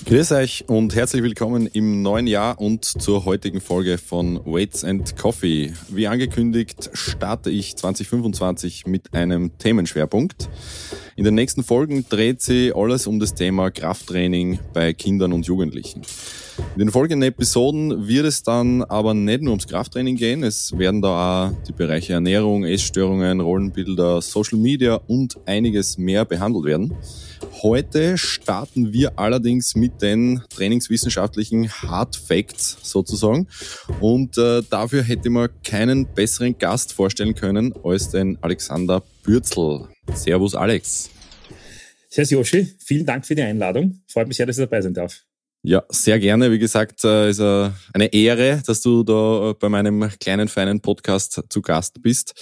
Grüß euch und herzlich willkommen im neuen Jahr und zur heutigen Folge von Weights & Coffee. Wie angekündigt starte ich 2025 mit einem Themenschwerpunkt. In den nächsten Folgen dreht sich alles um das Thema Krafttraining bei Kindern und Jugendlichen. In den folgenden Episoden wird es dann aber nicht nur ums Krafttraining gehen, es werden da auch die Bereiche Ernährung, Essstörungen, Rollenbilder, Social Media und einiges mehr behandelt werden. Heute starten wir allerdings mit den trainingswissenschaftlichen Hard Facts sozusagen und dafür hätte man keinen besseren Gast vorstellen können als den Alexander Bürzel. Servus Alex. Servus Joshi, vielen Dank für die Einladung. Freut mich sehr, dass ich dabei sein darf. Ja, sehr gerne. Wie gesagt, ist eine Ehre, dass du da bei meinem kleinen, feinen Podcast zu Gast bist.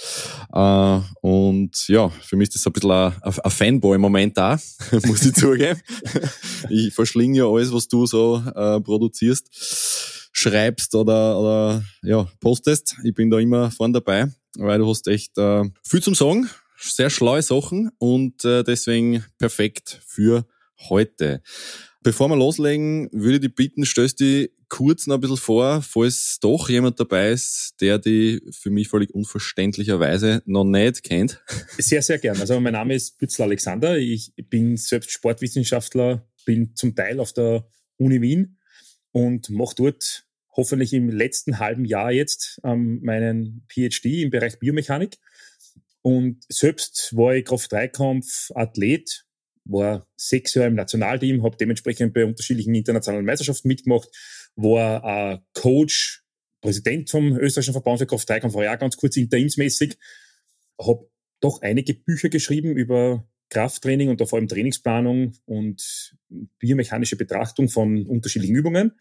Und ja, für mich ist das ein bisschen ein Fanboy-Moment da, muss ich zugeben. Ich verschlinge ja alles, was du so produzierst, schreibst oder postest. Ich bin da immer vorn dabei, weil du hast echt viel zum Sagen, sehr schlaue Sachen und deswegen perfekt für heute. Bevor wir loslegen, würde ich dich bitten, stellst dich kurz noch ein bisschen vor, falls doch jemand dabei ist, der die für mich völlig unverständlicherweise noch nicht kennt. Sehr, sehr gern. Also mein Name ist Bürzel Alexander. Ich bin selbst Sportwissenschaftler, bin zum Teil auf der Uni Wien und mache dort hoffentlich im letzten halben Jahr jetzt meinen PhD im Bereich Biomechanik. Und selbst war ich Kraft-3-Kampf-Athlet, war 6 Jahre im Nationalteam, habe dementsprechend bei unterschiedlichen internationalen Meisterschaften mitgemacht, war Coach, Präsident vom österreichischen Verband für Kraft-3-Kampf, war ja ganz kurz interimsmäßig, habe doch einige Bücher geschrieben über Krafttraining und da vor allem Trainingsplanung und biomechanische Betrachtung von unterschiedlichen Übungen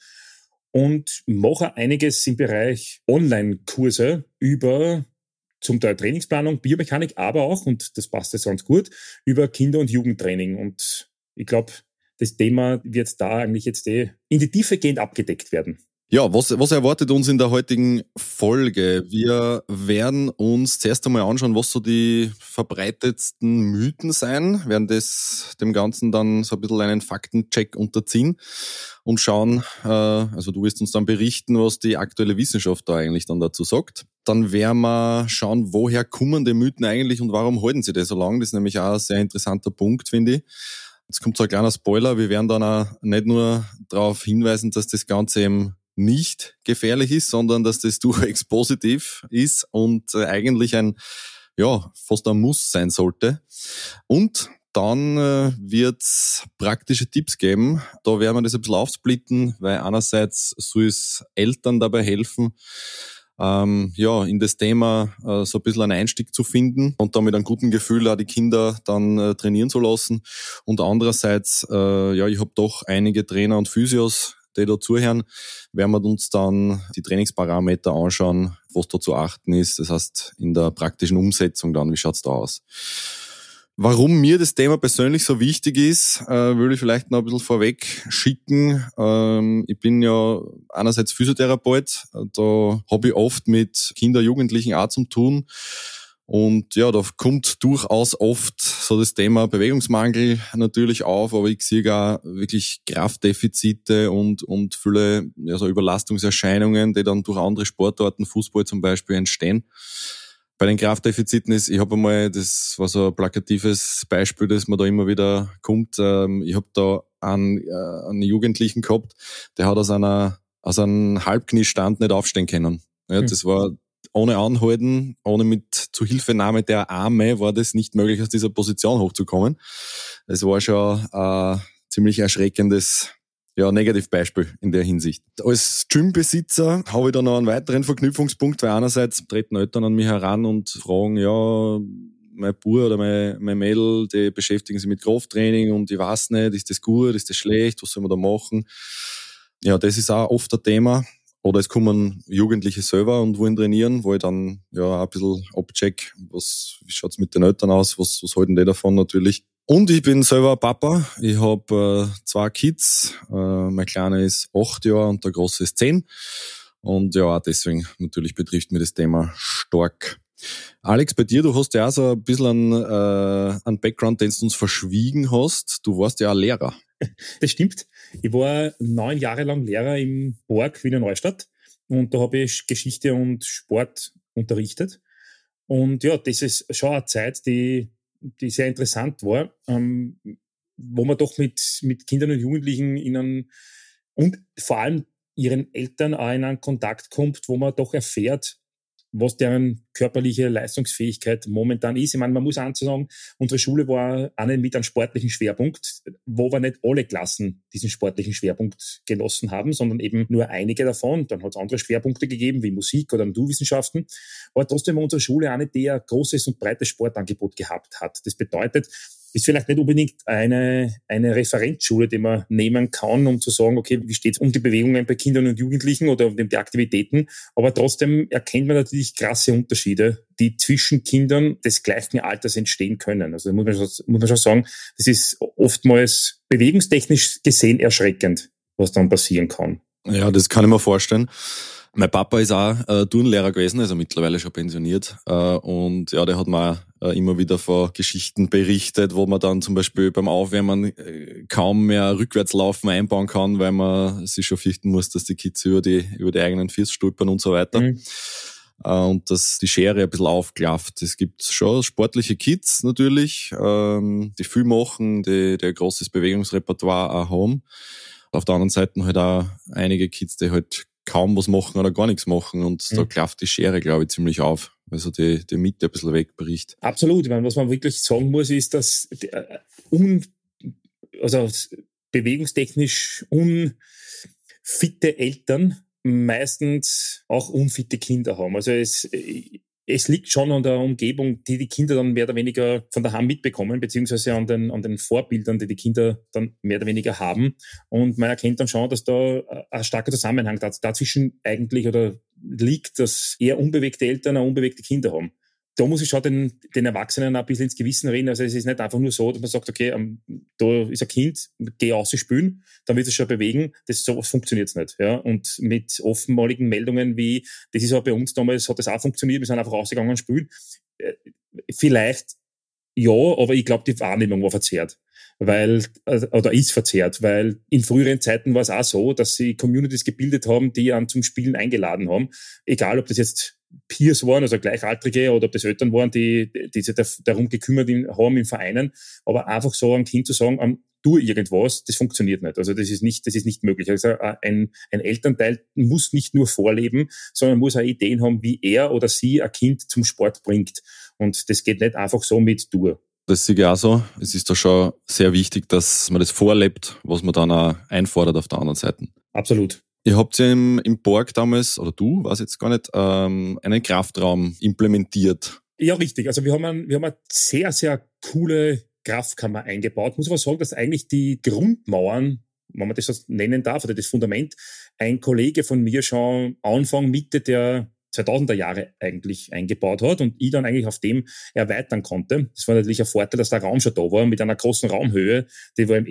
und mache einiges im Bereich Online-Kurse über zum Teil Trainingsplanung, Biomechanik, aber auch, und das passt jetzt ganz gut, über Kinder- und Jugendtraining. Und ich glaube, das Thema wird da eigentlich jetzt in die Tiefe gehend abgedeckt werden. Ja, was erwartet uns in der heutigen Folge? Wir werden uns zuerst einmal anschauen, was so die verbreitetsten Mythen sein, werden dem Ganzen dann so ein bisschen einen Faktencheck unterziehen und schauen, also du wirst uns dann berichten, was die aktuelle Wissenschaft da eigentlich dann dazu sagt. Dann werden wir schauen, woher kommen die Mythen eigentlich und warum halten sie das so lang? Das ist nämlich auch ein sehr interessanter Punkt, finde ich. Jetzt kommt so ein kleiner Spoiler, wir werden dann auch nicht nur darauf hinweisen, dass das Ganze eben nicht gefährlich ist, sondern dass das durchwegs positiv ist und eigentlich fast ein Muss sein sollte. Und dann wird's praktische Tipps geben. Da werden wir das ein bisschen aufsplitten, weil einerseits soll es Eltern dabei helfen, in das Thema so ein bisschen einen Einstieg zu finden und da mit einem guten Gefühl auch die Kinder dann trainieren zu lassen. Und andererseits, ich habe doch einige Trainer und Physios, die da zuhören, werden wir uns dann die Trainingsparameter anschauen, was da zu achten ist. Das heißt, in der praktischen Umsetzung dann, wie schaut's da aus? Warum mir das Thema persönlich so wichtig ist, würde ich vielleicht noch ein bisschen vorweg schicken. Ich bin ja einerseits Physiotherapeut, da habe ich oft mit Kindern, Jugendlichen auch zu tun. Und ja, da kommt durchaus oft so das Thema Bewegungsmangel natürlich auf, aber ich sehe auch wirklich Kraftdefizite und viele so Überlastungserscheinungen, die dann durch andere Sportarten, Fußball zum Beispiel, entstehen. Bei den Kraftdefiziten ich habe einmal, das war so ein plakatives Beispiel, das mir da immer wieder kommt, ich habe da einen Jugendlichen gehabt, der hat aus einem Halbkniestand nicht aufstehen können. Ja, das war ohne Anhalten, ohne mit Zuhilfenahme der Arme war das nicht möglich, aus dieser Position hochzukommen. Es war schon ein ziemlich erschreckendes Negativbeispiel in der Hinsicht. Als Gymbesitzer habe ich da noch einen weiteren Verknüpfungspunkt, weil einerseits treten Eltern an mich heran und fragen, mein Bub oder mein Mädel, die beschäftigen sich mit Krafttraining und ich weiß nicht, ist das gut, ist das schlecht, was soll man da machen? Ja, das ist auch oft ein Thema. Oder es kommen Jugendliche selber und wollen trainieren, wo ich dann ein bisschen abcheck, wie schaut's mit den Eltern aus, was halten die davon natürlich. Und ich bin selber Papa, ich habe 2 Kids, mein Kleiner ist 8 Jahre und der Große ist 10. Und ja, deswegen natürlich betrifft mich das Thema stark. Alex, bei dir, du hast ja auch so ein bisschen einen Background, den du uns verschwiegen hast. Du warst ja auch Lehrer. Das stimmt. Ich war 9 Jahre lang Lehrer im Borg Wiener Neustadt und da habe ich Geschichte und Sport unterrichtet. Und ja, das ist schon eine Zeit, die sehr interessant war, wo man doch mit Kindern und Jugendlichen und vor allem ihren Eltern auch in einen Kontakt kommt, wo man doch erfährt, was deren körperliche Leistungsfähigkeit momentan ist. Ich meine, man muss auch sagen, unsere Schule war eine mit einem sportlichen Schwerpunkt, wo wir nicht alle Klassen diesen sportlichen Schwerpunkt genossen haben, sondern eben nur einige davon. Dann hat es andere Schwerpunkte gegeben, wie Musik oder Naturwissenschaften. Aber trotzdem war unsere Schule eine, die ein großes und breites Sportangebot gehabt hat. Das bedeutet, ist vielleicht nicht unbedingt eine Referenzschule, die man nehmen kann, um zu sagen, okay, wie steht es um die Bewegungen bei Kindern und Jugendlichen oder um die Aktivitäten. Aber trotzdem erkennt man natürlich krasse Unterschiede, die zwischen Kindern des gleichen Alters entstehen können. Also muss man schon sagen, das ist oftmals bewegungstechnisch gesehen erschreckend, was dann passieren kann. Ja, das kann ich mir vorstellen. Mein Papa ist auch Turnlehrer gewesen, also mittlerweile schon pensioniert. Und ja, der hat mir immer wieder von Geschichten berichtet, wo man dann zum Beispiel beim Aufwärmen kaum mehr Rückwärtslaufen einbauen kann, weil man sich schon fürchten muss, dass die Kids über die eigenen Füße stolpern und so weiter. Mhm. Und dass die Schere ein bisschen aufklafft. Es gibt schon sportliche Kids natürlich, die viel machen, die ein großes Bewegungsrepertoire auch haben. Auf der anderen Seite halt auch einige Kids, die halt kaum was machen oder gar nichts machen und da klafft die Schere, glaube ich, ziemlich auf, weil so die Mitte ein bisschen wegbricht. Absolut. Ich meine, was man wirklich sagen muss, ist, dass bewegungstechnisch unfitte Eltern meistens auch unfitte Kinder haben. Also es liegt schon an der Umgebung, die Kinder dann mehr oder weniger von daheim mitbekommen, beziehungsweise an den Vorbildern, die Kinder dann mehr oder weniger haben. Und man erkennt dann schon, dass da ein starker Zusammenhang dazwischen eigentlich oder liegt, dass eher unbewegte Eltern auch unbewegte Kinder haben. Da muss ich schon den Erwachsenen ein bisschen ins Gewissen reden. Also es ist nicht einfach nur so, dass man sagt, okay, da ist ein Kind, geh raus spielen, dann wird es schon bewegen. Sowas funktioniert nicht. Ja? Und mit offenmaligen Meldungen wie, das ist auch bei uns damals, hat das auch funktioniert, wir sind einfach rausgegangen und spielen. Vielleicht ja, aber ich glaube, die Wahrnehmung war verzerrt. Ist verzerrt, weil in früheren Zeiten war es auch so, dass sie Communities gebildet haben, die einen zum Spielen eingeladen haben. Egal, ob das jetzt Peers waren, also Gleichaltrige, oder ob das Eltern waren, die sich darum gekümmert haben in Vereinen. Aber einfach so einem Kind zu sagen, tu irgendwas, das funktioniert nicht. Also das ist nicht möglich. Also ein Elternteil muss nicht nur vorleben, sondern muss auch Ideen haben, wie er oder sie ein Kind zum Sport bringt. Und das geht nicht einfach so mit durch. Das sehe ich auch so. Es ist da schon sehr wichtig, dass man das vorlebt, was man dann auch einfordert auf der anderen Seite. Absolut. Ihr habt ja im Borg damals, oder du, weiß jetzt gar nicht, einen Kraftraum implementiert. Ja, richtig. Also wir haben eine sehr, sehr coole Kraftkammer eingebaut. Muss aber sagen, dass eigentlich die Grundmauern, wenn man das so nennen darf, oder das Fundament, ein Kollege von mir schon Anfang, Mitte der 2000er Jahre eigentlich eingebaut hat und ich dann eigentlich auf dem erweitern konnte. Das war natürlich ein Vorteil, dass der Raum schon da war, mit einer großen Raumhöhe, die war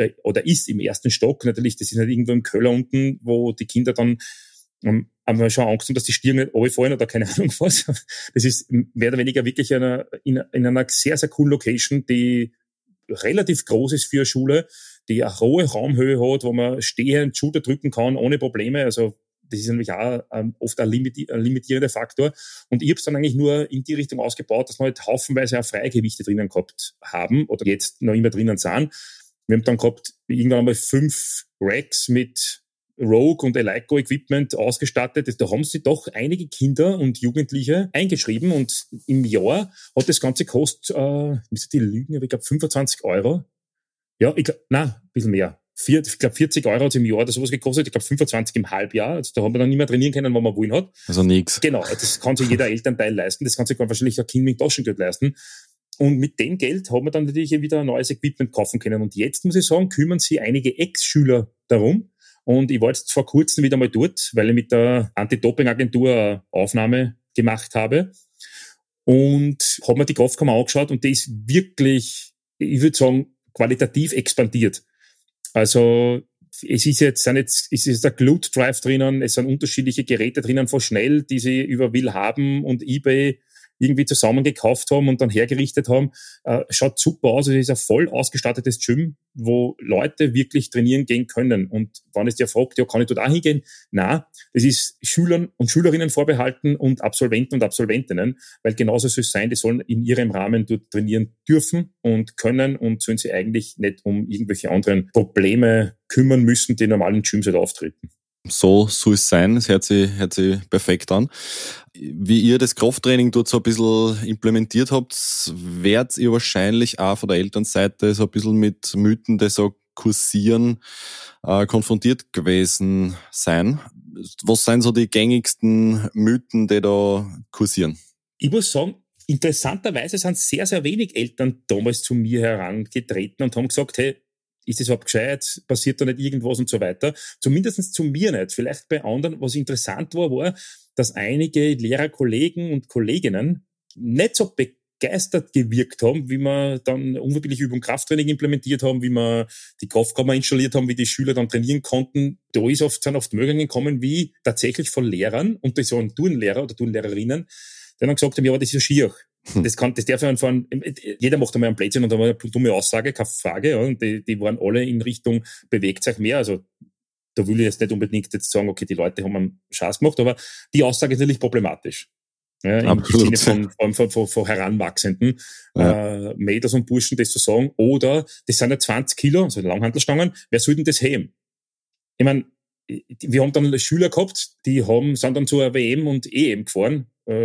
ist im ersten Stock. Natürlich, das ist nicht irgendwo im Keller unten, wo die Kinder dann haben wir schon Angst, dass die Stirn nicht runterfallen oder keine Ahnung was. Das ist mehr oder weniger wirklich in einer sehr, sehr coolen Location, die relativ groß ist für eine Schule, die eine hohe Raumhöhe hat, wo man stehend Schulter drücken kann, ohne Probleme. Also das ist nämlich auch oft ein limitierender Faktor. Und ich habe es dann eigentlich nur in die Richtung ausgebaut, dass wir halt haufenweise auch Freigewichte drinnen gehabt haben oder jetzt noch immer drinnen sind. Wir haben dann gehabt irgendwann einmal 5 Racks mit Rogue und Eleiko-Equipment ausgestattet. Da haben sich doch einige Kinder und Jugendliche eingeschrieben und im Jahr hat das Ganze gekostet, müsste die lügen, aber ich glaube 25 €. Ja, ein bisschen mehr. Ich glaube 40 € hat es im Jahr oder sowas gekostet. Ich glaube 25 im Halbjahr. Also da haben wir dann nicht mehr trainieren können, wann man wollen hat. Also nix. Genau, das kann sich jeder Elternteil leisten. Das kann sich wahrscheinlich ein Kind mit Taschengeld leisten. Und mit dem Geld haben wir dann natürlich wieder ein neues Equipment kaufen können. Und jetzt, muss ich sagen, kümmern sich einige Ex-Schüler darum. Und ich war jetzt vor kurzem wieder mal dort, weil ich mit der Anti-Doping-Agentur eine Aufnahme gemacht habe. Und habe mir die Kraftkammer angeschaut und die ist wirklich, ich würde sagen, qualitativ expandiert. Also es ist jetzt der Glute Drive drinnen, es sind unterschiedliche Geräte drinnen von Schnell, die sie über Willhaben und eBay irgendwie zusammen gekauft haben und dann hergerichtet haben. Schaut super aus. Es ist ein voll ausgestattetes Gym, wo Leute wirklich trainieren gehen können. Und wenn es dir fragt, ja, kann ich dort auch hingehen? Nein, das ist Schülern und Schülerinnen vorbehalten und Absolventen und Absolventinnen, weil genauso soll es sein, die sollen in ihrem Rahmen dort trainieren dürfen und können und sollen sie eigentlich nicht um irgendwelche anderen Probleme kümmern müssen, die normal in Gyms halt auftreten. So soll es sein, es hört sich perfekt an. Wie ihr das Krafttraining dort so ein bisschen implementiert habt, werdet ihr wahrscheinlich auch von der Elternseite so ein bisschen mit Mythen, die so kursieren, konfrontiert gewesen sein. Was sind so die gängigsten Mythen, die da kursieren? Ich muss sagen, interessanterweise sind sehr, sehr wenig Eltern damals zu mir herangetreten und haben gesagt, hey, ist das überhaupt gescheit? Passiert da nicht irgendwas und so weiter? Zumindest zu mir nicht. Vielleicht bei anderen. Was interessant war, dass einige Lehrerkollegen und Kolleginnen nicht so begeistert gewirkt haben, wie wir dann unverbindliche Übung Krafttraining implementiert haben, wie wir die Kraftkammer installiert haben, wie die Schüler dann trainieren konnten. Da sind oft Möglichkeiten gekommen, wie tatsächlich von Lehrern, und das waren Turnlehrer oder Turnlehrerinnen, die dann gesagt haben, ja, aber das ist ja schier. Das darf ja von, jeder macht einmal einen Blödsinn und einmal eine dumme Aussage, keine Frage, ja, und die waren alle in Richtung bewegt sich mehr, also da will ich jetzt nicht unbedingt jetzt sagen, okay, die Leute haben einen Schatz gemacht, aber die Aussage ist natürlich problematisch. Ja, im Sinne von Heranwachsenden, Mädels und Burschen das zu sagen, oder das sind ja 20 Kilo, also Langhantelstangen, wer soll denn das heben? Ich meine, wir haben dann Schüler gehabt, sind dann zur WM und EM gefahren,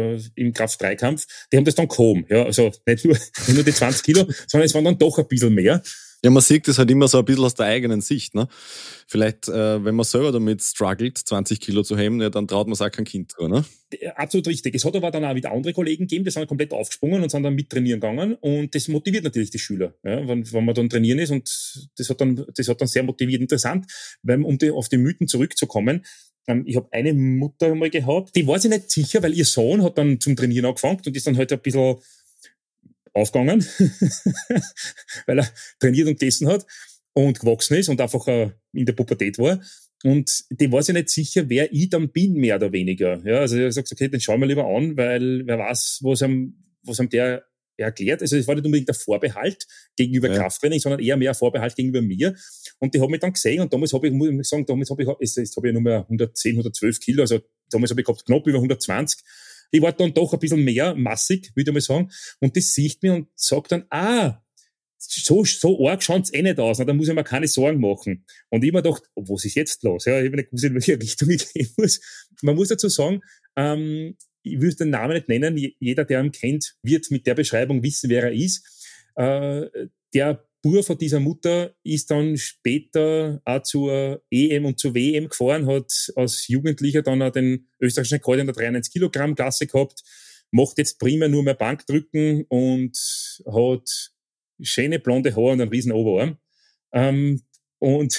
im Kraft-3-Kampf, die haben das dann gehoben. Ja, also nicht nur die 20 Kilo, sondern es waren dann doch ein bisschen mehr. Ja, man sieht das halt immer so ein bisschen aus der eigenen Sicht, ne? Vielleicht, wenn man selber damit struggelt, 20 Kilo zu heben, ja, dann traut man es auch kein Kind zu, ne? Absolut richtig. Es hat aber dann auch wieder andere Kollegen gegeben, die sind komplett aufgesprungen und sind dann mit trainieren gegangen, und das motiviert natürlich die Schüler, ja, wenn man dann trainieren ist, und das hat dann sehr motiviert. Interessant, weil, auf die Mythen zurückzukommen, ich habe eine Mutter einmal gehabt, die war sich nicht sicher, weil ihr Sohn hat dann zum Trainieren angefangen und ist dann halt ein bisschen aufgegangen, weil er trainiert und gegessen hat und gewachsen ist und einfach in der Pubertät war. Und die war sich nicht sicher, wer ich dann bin, mehr oder weniger. Ja, also er sagt, okay, den schauen wir lieber an, weil wer weiß, was ihm der erklärt. Also es war nicht unbedingt der Vorbehalt gegenüber Krafttraining, sondern eher mehr ein Vorbehalt gegenüber mir. Und die haben mich dann gesehen, und damals habe ich, muss ich sagen, jetzt habe ich nur mehr 110, 112 Kilo, also damals habe ich gehabt knapp über 120. Ich war dann doch ein bisschen mehr massig, würde ich mal sagen. Und das sieht mir und sagt dann, so arg schaut's nicht aus, da muss ich mir keine Sorgen machen. Und ich mir gedacht, was ist jetzt los? Ja, ich habe nicht gewusst, in welche Richtung ich gehen muss. Man muss dazu sagen, ich will den Namen nicht nennen, jeder, der ihn kennt, wird mit der Beschreibung wissen, wer er ist. Der Bub von dieser Mutter ist dann später auch zur EM und zur WM gefahren, hat als Jugendlicher dann auch den österreichischen Rekord in der 93-Kilogramm-Klasse gehabt, macht jetzt primär nur mehr Bankdrücken und hat schöne blonde Haare und einen riesen Oberarm. Und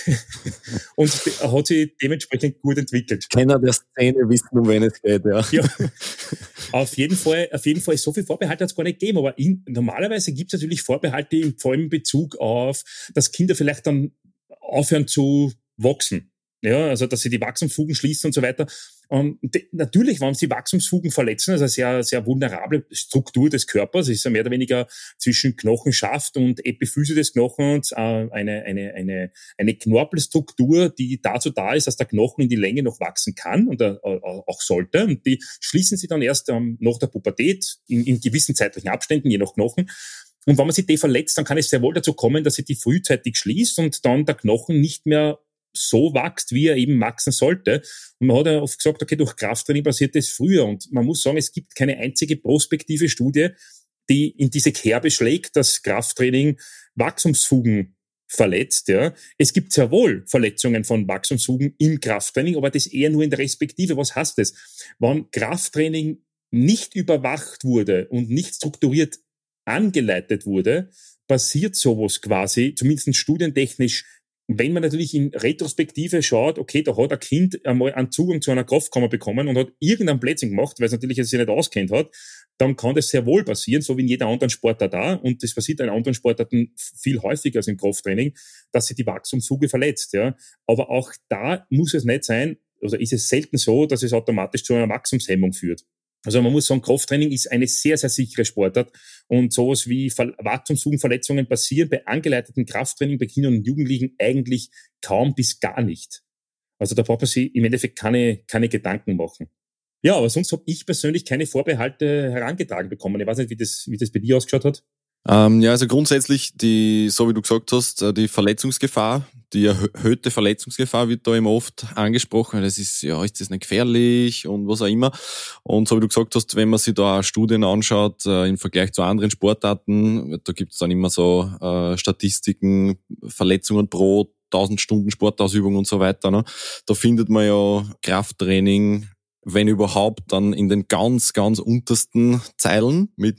hat sich dementsprechend gut entwickelt. Kenner der Szene wissen, um wen es geht, ja. Ja. Auf jeden Fall, so viel Vorbehalte hat es gar nicht gegeben, aber normalerweise gibt es natürlich Vorbehalte, vor allem in Bezug auf, dass Kinder vielleicht dann aufhören zu wachsen. Ja, also, dass sie die Wachstumsfugen schließen und so weiter. Und natürlich, wenn sie Wachstumsfugen verletzen, also eine sehr, sehr vulnerable Struktur des Körpers, ist ja mehr oder weniger zwischen Knochenschaft und Epiphyse des Knochens eine Knorpelstruktur, die dazu da ist, dass der Knochen in die Länge noch wachsen kann und auch sollte. Und die schließen sie dann erst nach der Pubertät in gewissen zeitlichen Abständen, je nach Knochen. Und wenn man sich die verletzt, dann kann es sehr wohl dazu kommen, dass sie die frühzeitig schließt und dann der Knochen nicht mehr so wächst, wie er eben wachsen sollte. Und man hat ja oft gesagt, okay, durch Krafttraining passiert das früher. Und man muss sagen, es gibt keine einzige prospektive Studie, die in diese Kerbe schlägt, dass Krafttraining Wachstumsfugen verletzt. Ja. Es gibt sehr wohl Verletzungen von Wachstumsfugen im Krafttraining, aber das eher nur in der Respektive. Was heißt das? Wenn Krafttraining nicht überwacht wurde und nicht strukturiert angeleitet wurde, passiert sowas quasi, zumindest studientechnisch. Wenn man natürlich in Retrospektive schaut, okay, da hat ein Kind einmal einen Zugang zu einer Kraftkammer bekommen und hat irgendeinen Blödsinn gemacht, weil es natürlich sich nicht auskennt hat, dann kann das sehr wohl passieren, so wie in jeder anderen Sportart da. Und das passiert in anderen Sportarten viel häufiger als im Krafttraining, dass sich die Wachstumsfuge verletzt. Ja. Aber auch da muss es nicht sein, oder ist es selten so, dass es automatisch zu einer Wachstumshemmung führt. Also man muss sagen, Krafttraining ist eine sehr, sehr sichere Sportart und sowas wie Wartungssuchenverletzungen passieren bei angeleiteten Krafttraining bei Kindern und Jugendlichen eigentlich kaum bis gar nicht. Also da braucht man sich im Endeffekt keine Gedanken machen. Ja, aber sonst habe ich persönlich keine Vorbehalte herangetragen bekommen. Ich weiß nicht, wie das bei dir ausgeschaut hat. Ja, also grundsätzlich so wie du gesagt hast, die Verletzungsgefahr, die erhöhte Verletzungsgefahr wird da immer oft angesprochen. Das ist das nicht gefährlich und was auch immer. Und so wie du gesagt hast, wenn man sich da Studien anschaut, im Vergleich zu anderen Sportarten, da gibt's dann immer so Statistiken, Verletzungen pro 1000 Stunden Sportausübung und so weiter. Ne? Da findet man ja Krafttraining, wenn überhaupt, dann in den ganz, ganz untersten Zeilen mit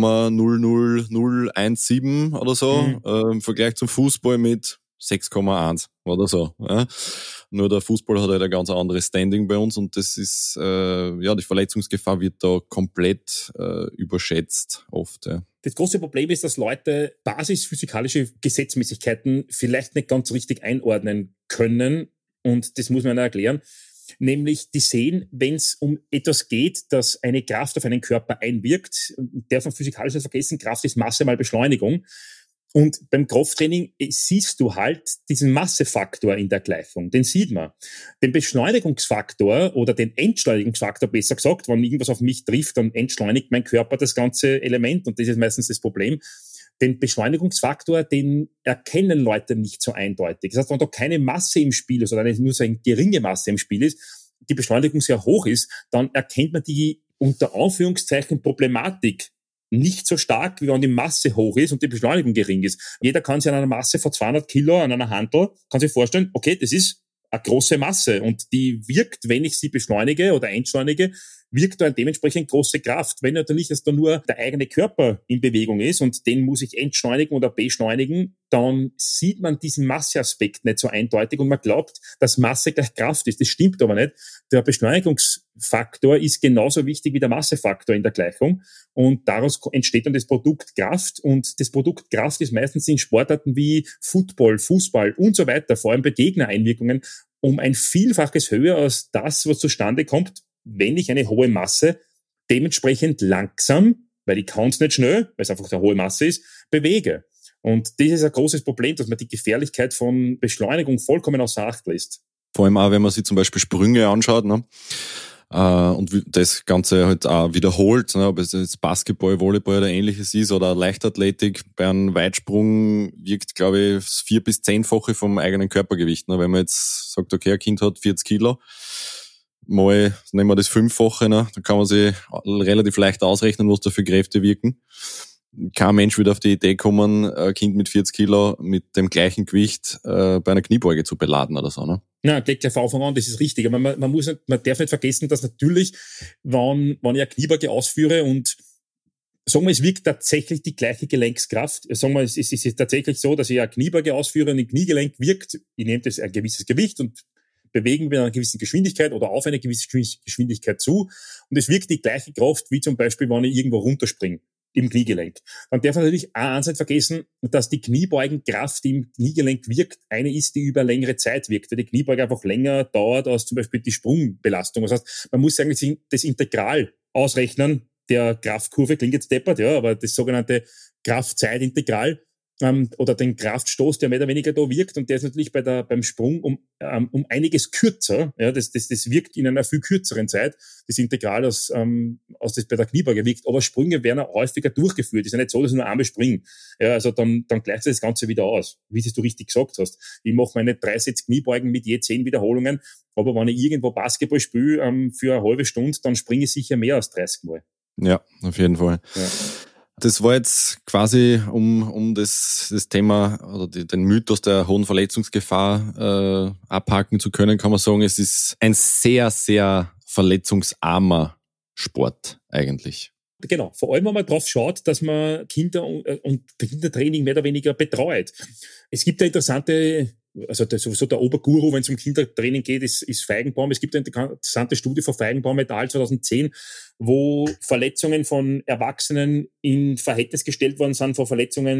0,00017 oder so, im Vergleich zum Fußball mit 6,1 oder so. Ja. Nur der Fußball hat halt ein ganz anderes Standing bei uns und das ist, die Verletzungsgefahr wird da komplett überschätzt oft. Ja. Das große Problem ist, dass Leute basisphysikalische Gesetzmäßigkeiten vielleicht nicht ganz richtig einordnen können und das muss man erklären. Nämlich, die sehen, wenn es um etwas geht, das eine Kraft auf einen Körper einwirkt, darf man physikalisch nicht vergessen, Kraft ist Masse mal Beschleunigung. Und beim Krafttraining siehst du halt diesen Massefaktor in der Gleichung, den sieht man. Den Beschleunigungsfaktor oder den Entschleunigungsfaktor, besser gesagt, wenn irgendwas auf mich trifft, dann entschleunigt mein Körper das ganze Element und das ist meistens das Problem. Den Beschleunigungsfaktor, den erkennen Leute nicht so eindeutig. Das heißt, wenn da keine Masse im Spiel ist oder nur so eine geringe Masse im Spiel ist, die Beschleunigung sehr hoch ist, dann erkennt man die unter Anführungszeichen Problematik nicht so stark, wie wenn die Masse hoch ist und die Beschleunigung gering ist. Jeder kann sich an einer Masse von 200 Kilo an einer Hantel, kann sich vorstellen, okay, das ist eine große Masse und die wirkt, wenn ich sie beschleunige oder entschleunige, wirkt da eine dementsprechend große Kraft. Wenn natürlich jetzt da nur der eigene Körper in Bewegung ist und den muss ich entschleunigen oder beschleunigen, dann sieht man diesen Masseaspekt nicht so eindeutig und man glaubt, dass Masse gleich Kraft ist. Das stimmt aber nicht. Der Beschleunigungsfaktor ist genauso wichtig wie der Massefaktor in der Gleichung und daraus entsteht dann das Produkt Kraft und das Produkt Kraft ist meistens in Sportarten wie Football, Fußball und so weiter, vor allem bei Gegnereinwirkungen, um ein Vielfaches höher als das, was zustande kommt, wenn ich eine hohe Masse dementsprechend langsam, weil ich kann es nicht schnell, weil es einfach eine hohe Masse ist, bewege. Und das ist ein großes Problem, dass man die Gefährlichkeit von Beschleunigung vollkommen außer Acht lässt. Vor allem auch, wenn man sich zum Beispiel Sprünge anschaut, ne? Und das Ganze halt auch wiederholt, ne? Ob es jetzt Basketball, Volleyball oder ähnliches ist oder Leichtathletik, bei einem Weitsprung wirkt, glaube ich, 4- bis 10-fache vom eigenen Körpergewicht. Ne? Wenn man jetzt sagt, okay, ein Kind hat 40 Kilo, mal nehmen wir das 5-fache, ne? Dann kann man sich relativ leicht ausrechnen, was da für Kräfte wirken. Kein Mensch würde auf die Idee kommen, ein Kind mit 40 Kilo mit dem gleichen Gewicht bei einer Kniebeuge zu beladen oder so, ne? Ja, gleich von Anfang an, das ist richtig. Aber man darf nicht vergessen, dass natürlich, wenn ich eine Kniebeuge ausführe und sagen wir, es wirkt tatsächlich die gleiche Gelenkskraft. Sagen wir, es ist tatsächlich so, dass ich eine Kniebeuge ausführe und im Kniegelenk wirkt, ich nehme das ein gewisses Gewicht und bewegen wir einer gewissen Geschwindigkeit oder auf eine gewisse Geschwindigkeit zu. Und es wirkt die gleiche Kraft, wie zum Beispiel, wenn ich irgendwo runterspringe im Kniegelenk. Dann darf man natürlich auch eins nicht vergessen, dass die Kniebeugenkraft, die im Kniegelenk wirkt, eine ist, die über längere Zeit wirkt, weil die Kniebeuge einfach länger dauert als zum Beispiel die Sprungbelastung. Das heißt, man muss eigentlich das Integral ausrechnen der Kraftkurve, klingt jetzt deppert, ja, aber das sogenannte Kraftzeitintegral oder den Kraftstoß, der mehr oder weniger da wirkt, und der ist natürlich beim Sprung um einiges kürzer. Ja, das wirkt in einer viel kürzeren Zeit, das Integral aus das bei der Kniebeuge wirkt, aber Sprünge werden auch häufiger durchgeführt. Es ist ja nicht so, dass nur einmal springen. Ja, also dann gleicht sich das Ganze wieder aus, wie es du richtig gesagt hast. Ich mache meine 3 Sätze Kniebeugen mit je 10 Wiederholungen, aber wenn ich irgendwo Basketball spiele für eine halbe Stunde, dann springe ich sicher mehr als 30 Mal. Ja, auf jeden Fall. Ja. Das war jetzt quasi, um das Thema oder den Mythos der hohen Verletzungsgefahr abhaken zu können, kann man sagen, es ist ein sehr, sehr verletzungsarmer Sport eigentlich. Genau, vor allem, wenn man drauf schaut, dass man Kinder und Kindertraining mehr oder weniger betreut. Es gibt eine interessante, also sowieso der Oberguru, wenn es um Kindertraining geht, ist Feigenbaum. Es gibt eine interessante Studie von Feigenbaum et al. 2010, wo Verletzungen von Erwachsenen in Verhältnis gestellt worden sind von Verletzungen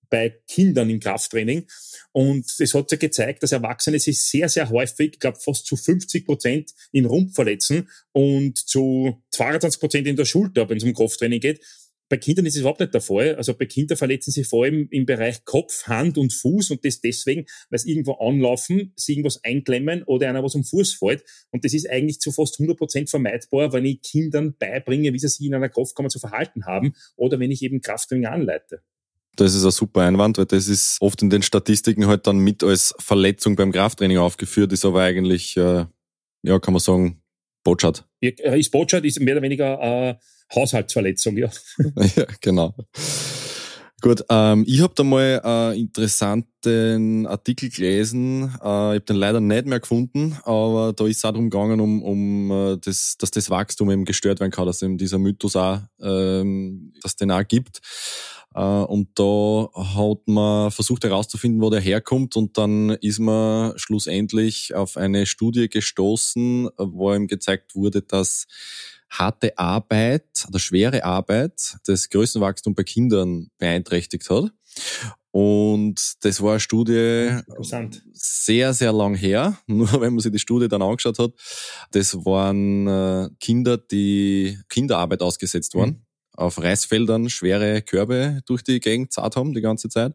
bei Kindern im Krafttraining. Und es hat sich gezeigt, dass Erwachsene sich sehr, sehr häufig, ich glaube fast zu 50% im Rumpf verletzen und zu 22% in der Schulter, wenn es um Krafttraining geht. Bei Kindern ist es überhaupt nicht der Fall. Also bei Kindern verletzen sie vor allem im Bereich Kopf, Hand und Fuß und das deswegen, weil sie irgendwo anlaufen, sie irgendwas einklemmen oder einer was um Fuß fällt. Und das ist eigentlich zu fast 100% vermeidbar, wenn ich Kindern beibringe, wie sie sich in einer Kraftkammer zu verhalten haben oder wenn ich eben Krafttraining anleite. Das ist ein super Einwand, weil das ist oft in den Statistiken halt dann mit als Verletzung beim Krafttraining aufgeführt, ist aber eigentlich, kann man sagen, Botschat. Ja, ist Botschat, ist mehr oder weniger eine Haushaltsverletzung, ja. Ja, genau. Gut, ich habe da mal einen interessanten Artikel gelesen. Ich habe den leider nicht mehr gefunden, aber da ist es auch darum gegangen, dass das Wachstum eben gestört werden kann, dass eben dieser Mythos auch, dass den auch gibt. Und da hat man versucht herauszufinden, wo der herkommt, und dann ist man schlussendlich auf eine Studie gestoßen, wo ihm gezeigt wurde, dass harte Arbeit oder schwere Arbeit das Größenwachstum bei Kindern beeinträchtigt hat. Und das war eine Studie sehr, sehr lang her, nur wenn man sich die Studie dann angeschaut hat. Das waren Kinder, die Kinderarbeit ausgesetzt waren, auf Reisfeldern schwere Körbe durch die Gegend zerrt haben die ganze Zeit.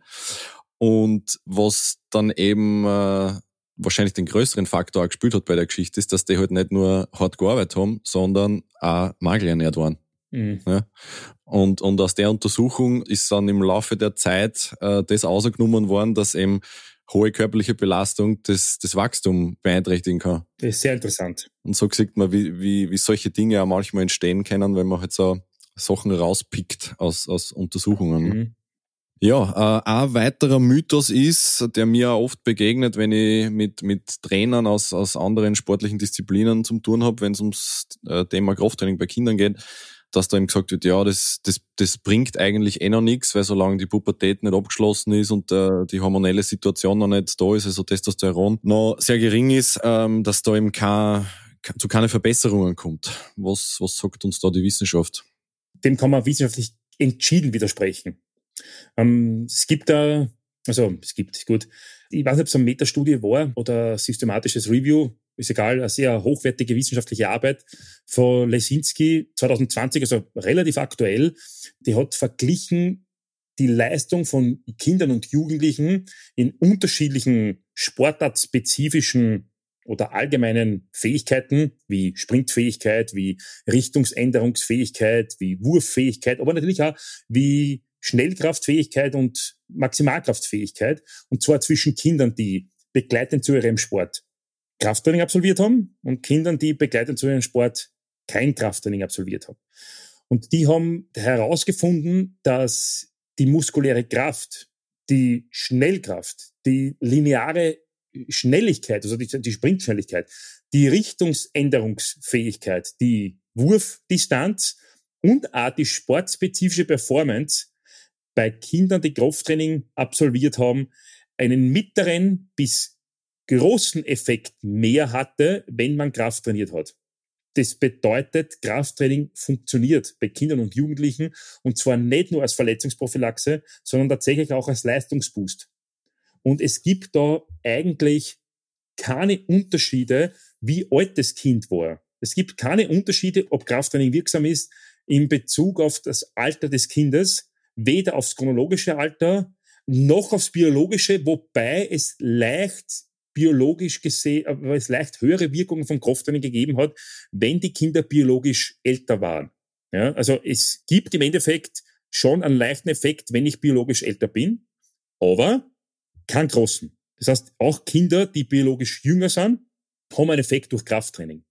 Und was dann eben wahrscheinlich den größeren Faktor auch gespielt hat bei der Geschichte, ist, dass die halt nicht nur hart gearbeitet haben, sondern auch mangelernährt waren. Mhm. Ja. Und aus der Untersuchung ist dann im Laufe der Zeit das rausgenommen worden, dass eben hohe körperliche Belastung das Wachstum beeinträchtigen kann. Das ist sehr interessant. Und so sieht man, wie solche Dinge auch manchmal entstehen können, wenn man halt so Sachen rauspickt aus Untersuchungen. Mhm. Ja, ein weiterer Mythos ist, der mir auch oft begegnet, wenn ich mit Trainern aus anderen sportlichen Disziplinen zum tun habe, wenn es ums Thema Krafttraining bei Kindern geht, dass da eben gesagt wird, ja, das bringt eigentlich noch nichts, weil solange die Pubertät nicht abgeschlossen ist und die hormonelle Situation noch nicht da ist, also Testosteron noch sehr gering ist, dass da eben zu keine Verbesserungen kommt. Was sagt uns da die Wissenschaft? Dem kann man wissenschaftlich entschieden widersprechen. Es gibt, gut, ich weiß nicht, ob es eine Metastudie war oder systematisches Review, ist egal, eine sehr hochwertige wissenschaftliche Arbeit von Lesinski 2020, also relativ aktuell. Die hat verglichen die Leistung von Kindern und Jugendlichen in unterschiedlichen sportartspezifischen oder allgemeinen Fähigkeiten wie Sprintfähigkeit, wie Richtungsänderungsfähigkeit, wie Wurffähigkeit, aber natürlich auch wie Schnellkraftfähigkeit und Maximalkraftfähigkeit, und zwar zwischen Kindern, die begleitend zu ihrem Sport Krafttraining absolviert haben und Kindern, die begleitend zu ihrem Sport kein Krafttraining absolviert haben. Und die haben herausgefunden, dass die muskuläre Kraft, die Schnellkraft, die lineare Schnelligkeit, also die Sprintschnelligkeit, die Richtungsänderungsfähigkeit, die Wurfdistanz und auch die sportspezifische Performance bei Kindern, die Krafttraining absolviert haben, einen mittleren bis großen Effekt mehr hatte, wenn man Kraft trainiert hat. Das bedeutet, Krafttraining funktioniert bei Kindern und Jugendlichen, und zwar nicht nur als Verletzungsprophylaxe, sondern tatsächlich auch als Leistungsboost. Und es gibt da eigentlich keine Unterschiede, wie alt das Kind war. Es gibt keine Unterschiede, ob Krafttraining wirksam ist in Bezug auf das Alter des Kindes, weder aufs chronologische Alter noch aufs biologische, wobei es leicht biologisch gesehen, aber es leicht höhere Wirkungen von Krafttraining gegeben hat, wenn die Kinder biologisch älter waren. Ja, also es gibt im Endeffekt schon einen leichten Effekt, wenn ich biologisch älter bin, aber keinen großen. Das heißt, auch Kinder, die biologisch jünger sind, haben einen Effekt durch Krafttraining.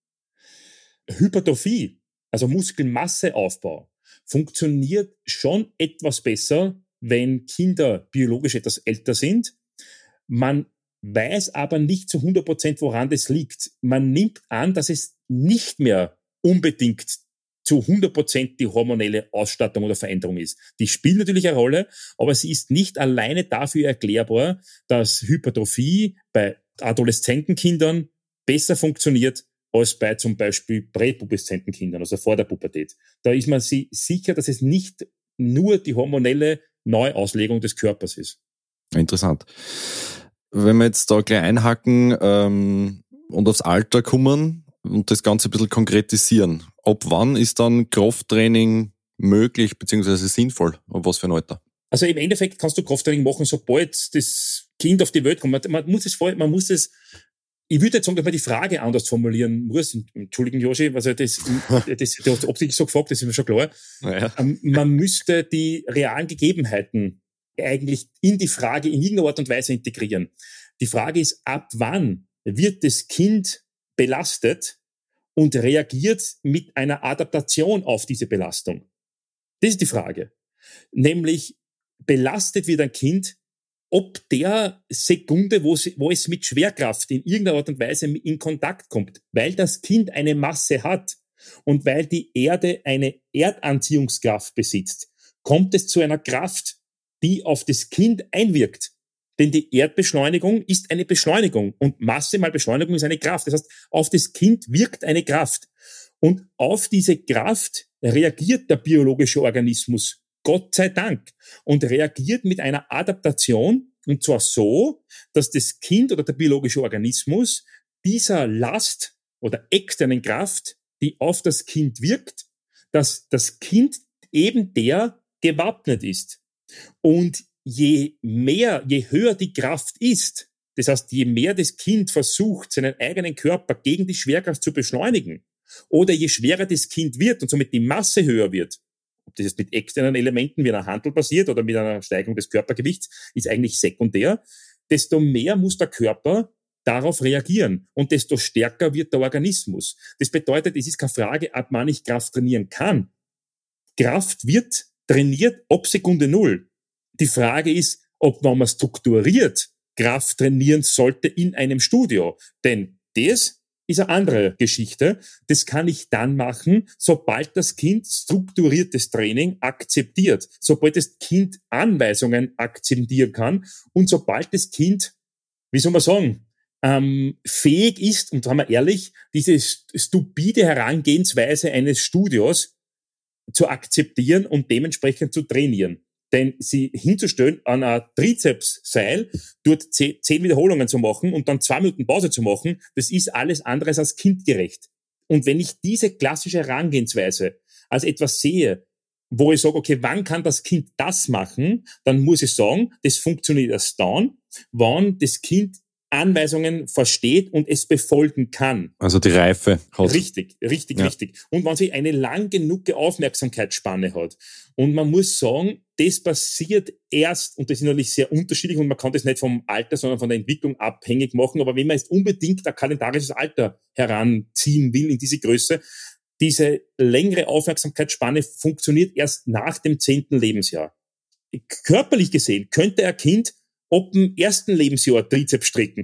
Hypertrophie, also Muskelmasseaufbau, funktioniert schon etwas besser, wenn Kinder biologisch etwas älter sind. Man weiß aber nicht zu 100%, woran das liegt. Man nimmt an, dass es nicht mehr unbedingt zu 100% die hormonelle Ausstattung oder Veränderung ist. Die spielt natürlich eine Rolle, aber sie ist nicht alleine dafür erklärbar, dass Hypertrophie bei adoleszenten Kindern besser funktioniert als bei zum Beispiel präpubeszenten Kindern, also vor der Pubertät. Da ist man sich sicher, dass es nicht nur die hormonelle Neuauslegung des Körpers ist. Interessant. Wenn wir jetzt da gleich einhaken und aufs Alter kommen und das Ganze ein bisschen konkretisieren, ab wann ist dann Krafttraining möglich bzw. sinnvoll? Ab was für ein Alter? Also im Endeffekt kannst du Krafttraining machen, sobald das Kind auf die Welt kommt. Man muss es, ich würde jetzt sagen, dass man die Frage anders formulieren muss. Entschuldigen, Joshi, also du hast optisch so gefragt, das ist mir schon klar. Ja. Man müsste die realen Gegebenheiten eigentlich in die Frage in irgendeiner Art und Weise integrieren. Die Frage ist, ab wann wird das Kind belastet und reagiert mit einer Adaptation auf diese Belastung? Das ist die Frage. Nämlich, belastet wird ein Kind, ob der Sekunde, wo es mit Schwerkraft in irgendeiner Art und Weise in Kontakt kommt, weil das Kind eine Masse hat und weil die Erde eine Erdanziehungskraft besitzt, kommt es zu einer Kraft, die auf das Kind einwirkt. Denn die Erdbeschleunigung ist eine Beschleunigung und Masse mal Beschleunigung ist eine Kraft. Das heißt, auf das Kind wirkt eine Kraft. Und auf diese Kraft reagiert der biologische Organismus, Gott sei Dank, und reagiert mit einer Adaptation, und zwar so, dass das Kind oder der biologische Organismus dieser Last oder externen Kraft, die auf das Kind wirkt, dass das Kind eben der gewappnet ist. Und je höher die Kraft ist, das heißt, je mehr das Kind versucht, seinen eigenen Körper gegen die Schwerkraft zu beschleunigen, oder je schwerer das Kind wird und somit die Masse höher wird, ob das jetzt mit externen Elementen wie einer Handel passiert oder mit einer Steigerung des Körpergewichts, ist eigentlich sekundär, desto mehr muss der Körper darauf reagieren und desto stärker wird der Organismus. Das bedeutet, es ist keine Frage, ob man nicht Kraft trainieren kann. Kraft wird trainiert ab Sekunde Null. Die Frage ist, ob man strukturiert Kraft trainieren sollte in einem Studio. Denn das ist eine andere Geschichte. Das kann ich dann machen, sobald das Kind strukturiertes Training akzeptiert, sobald das Kind Anweisungen akzeptieren kann und sobald das Kind, wie soll man sagen, fähig ist, und sagen wir ehrlich, diese stupide Herangehensweise eines Studios zu akzeptieren und dementsprechend zu trainieren. Denn sie hinzustellen an ein Trizepsseil, dort 10 Wiederholungen zu machen und dann 2 Minuten Pause zu machen, das ist alles andere als kindgerecht. Und wenn ich diese klassische Herangehensweise als etwas sehe, wo ich sage, okay, wann kann das Kind das machen, dann muss ich sagen, das funktioniert erst dann, wann das Kind Anweisungen versteht und es befolgen kann. Also die Reife hat. Richtig. Und wenn sie eine lang genug Aufmerksamkeitsspanne hat. Und man muss sagen, das passiert erst, und das ist natürlich sehr unterschiedlich und man kann das nicht vom Alter, sondern von der Entwicklung abhängig machen, aber wenn man jetzt unbedingt ein kalendarisches Alter heranziehen will in diese Größe, diese längere Aufmerksamkeitsspanne funktioniert erst nach dem 10. Lebensjahr. Körperlich gesehen könnte ein Kind ab dem 1. Lebensjahr Trizeps strecken.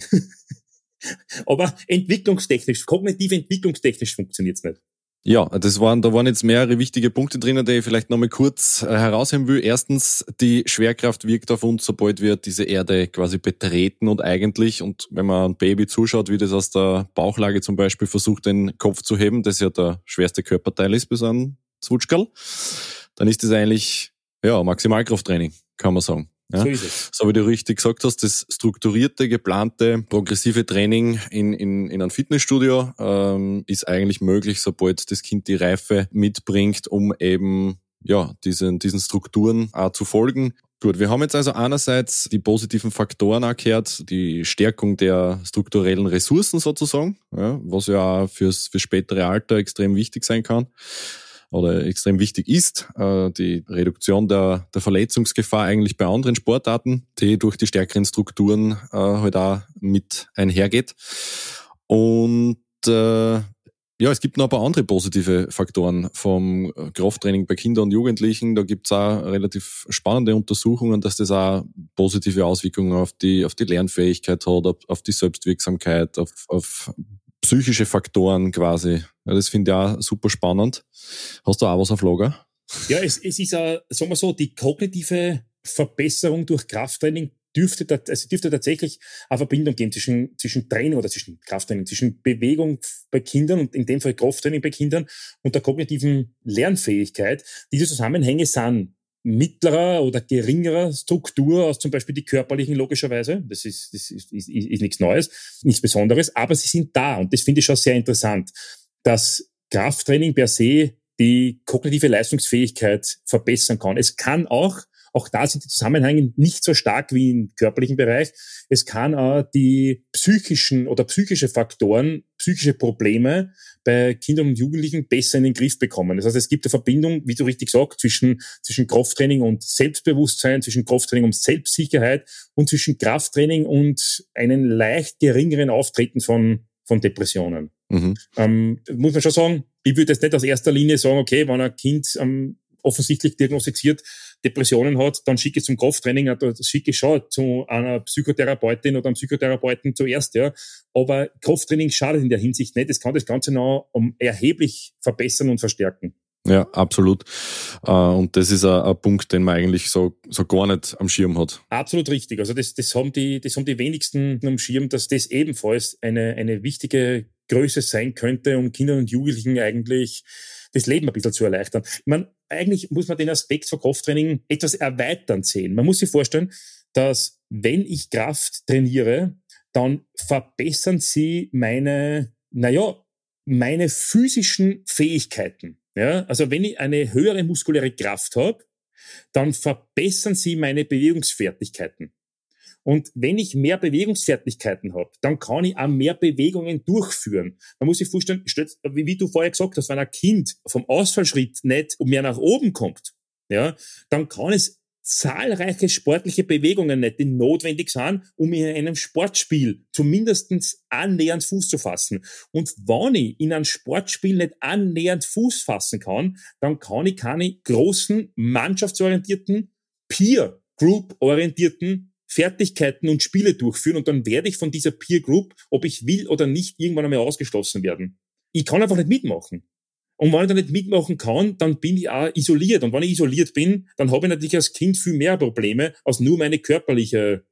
Aber kognitiv entwicklungstechnisch funktioniert's nicht. Ja, da waren jetzt mehrere wichtige Punkte drinnen, die ich vielleicht nochmal kurz herausheben will. Erstens, die Schwerkraft wirkt auf uns, sobald wir diese Erde quasi betreten und wenn man ein Baby zuschaut, wie das aus der Bauchlage zum Beispiel versucht, den Kopf zu heben, das ja der schwerste Körperteil ist bis an Zwutschgerl, dann ist das eigentlich, Maximalkrafttraining, kann man sagen. Ja, so ist es. So wie du richtig gesagt hast, das strukturierte, geplante, progressive Training in einem Fitnessstudio ist eigentlich möglich, sobald das Kind die Reife mitbringt, um eben diesen Strukturen auch zu folgen. Gut, wir haben jetzt also einerseits die positiven Faktoren auch gehört, die Stärkung der strukturellen Ressourcen sozusagen, was ja auch fürs spätere Alter extrem wichtig sein kann oder extrem wichtig ist, die Reduktion der Verletzungsgefahr eigentlich bei anderen Sportarten, die durch die stärkeren Strukturen halt auch mit einhergeht. Und es gibt noch ein paar andere positive Faktoren vom Krafttraining bei Kindern und Jugendlichen. Da gibt's auch relativ spannende Untersuchungen, dass das auch positive Auswirkungen auf die Lernfähigkeit hat, auf die Selbstwirksamkeit, auf psychische Faktoren quasi. Ja, das finde ich auch super spannend. Hast du auch was auf Lager? Ja, es ist sagen wir so, die kognitive Verbesserung durch Krafttraining dürfte tatsächlich eine Verbindung geben zwischen Training oder zwischen Krafttraining, zwischen Bewegung bei Kindern und in dem Fall Krafttraining bei Kindern und der kognitiven Lernfähigkeit. Diese Zusammenhänge sind mittlerer oder geringerer Struktur als zum Beispiel die körperlichen, logischerweise. Das ist nichts Neues, nichts Besonderes, aber sie sind da und das finde ich schon sehr interessant, dass Krafttraining per se die kognitive Leistungsfähigkeit verbessern kann. Es kann auch da sind die Zusammenhänge nicht so stark wie im körperlichen Bereich. Es kann auch die psychische Faktoren, psychische Probleme bei Kindern und Jugendlichen besser in den Griff bekommen. Das heißt, es gibt eine Verbindung, wie du richtig sagst, zwischen Krafttraining und Selbstbewusstsein, zwischen Krafttraining und Selbstsicherheit und zwischen Krafttraining und einem leicht geringeren Auftreten von Depressionen. Mhm. Muss man schon sagen, ich würde jetzt nicht aus erster Linie sagen, okay, wenn ein Kind offensichtlich diagnostiziert Depressionen hat, dann schicke ich zum Krafttraining, dann schicke ich schon zu einer Psychotherapeutin oder einem Psychotherapeuten zuerst, ja. Aber Krafttraining schadet in der Hinsicht nicht. Es kann das Ganze noch erheblich verbessern und verstärken. Ja, absolut. Und das ist ein Punkt, den man eigentlich so gar nicht am Schirm hat. Absolut richtig. Also das haben die wenigsten am Schirm, dass das ebenfalls eine wichtige Größe sein könnte, um Kindern und Jugendlichen eigentlich das Leben ein bisschen zu erleichtern. Ich meine, eigentlich muss man den Aspekt von Krafttraining etwas erweiternd sehen. Man muss sich vorstellen, dass wenn ich Kraft trainiere, dann verbessern sie meine physischen Fähigkeiten. Ja, also wenn ich eine höhere muskuläre Kraft habe, dann verbessern sie meine Bewegungsfertigkeiten. Und wenn ich mehr Bewegungsfertigkeiten habe, dann kann ich auch mehr Bewegungen durchführen. Man muss sich vorstellen, wie du vorher gesagt hast, wenn ein Kind vom Ausfallschritt nicht mehr nach oben kommt, ja, dann kann es zahlreiche sportliche Bewegungen nicht, die notwendig sind, um in einem Sportspiel zumindest annähernd Fuß zu fassen. Und wenn ich in einem Sportspiel nicht annähernd Fuß fassen kann, dann kann ich keine großen, mannschaftsorientierten, Peer-Group-orientierten Fertigkeiten und Spiele durchführen und dann werde ich von dieser Peer Group, ob ich will oder nicht, irgendwann einmal ausgeschlossen werden. Ich kann einfach nicht mitmachen. Und wenn ich da nicht mitmachen kann, dann bin ich auch isoliert. Und wenn ich isoliert bin, dann habe ich natürlich als Kind viel mehr Probleme als nur meine körperliche,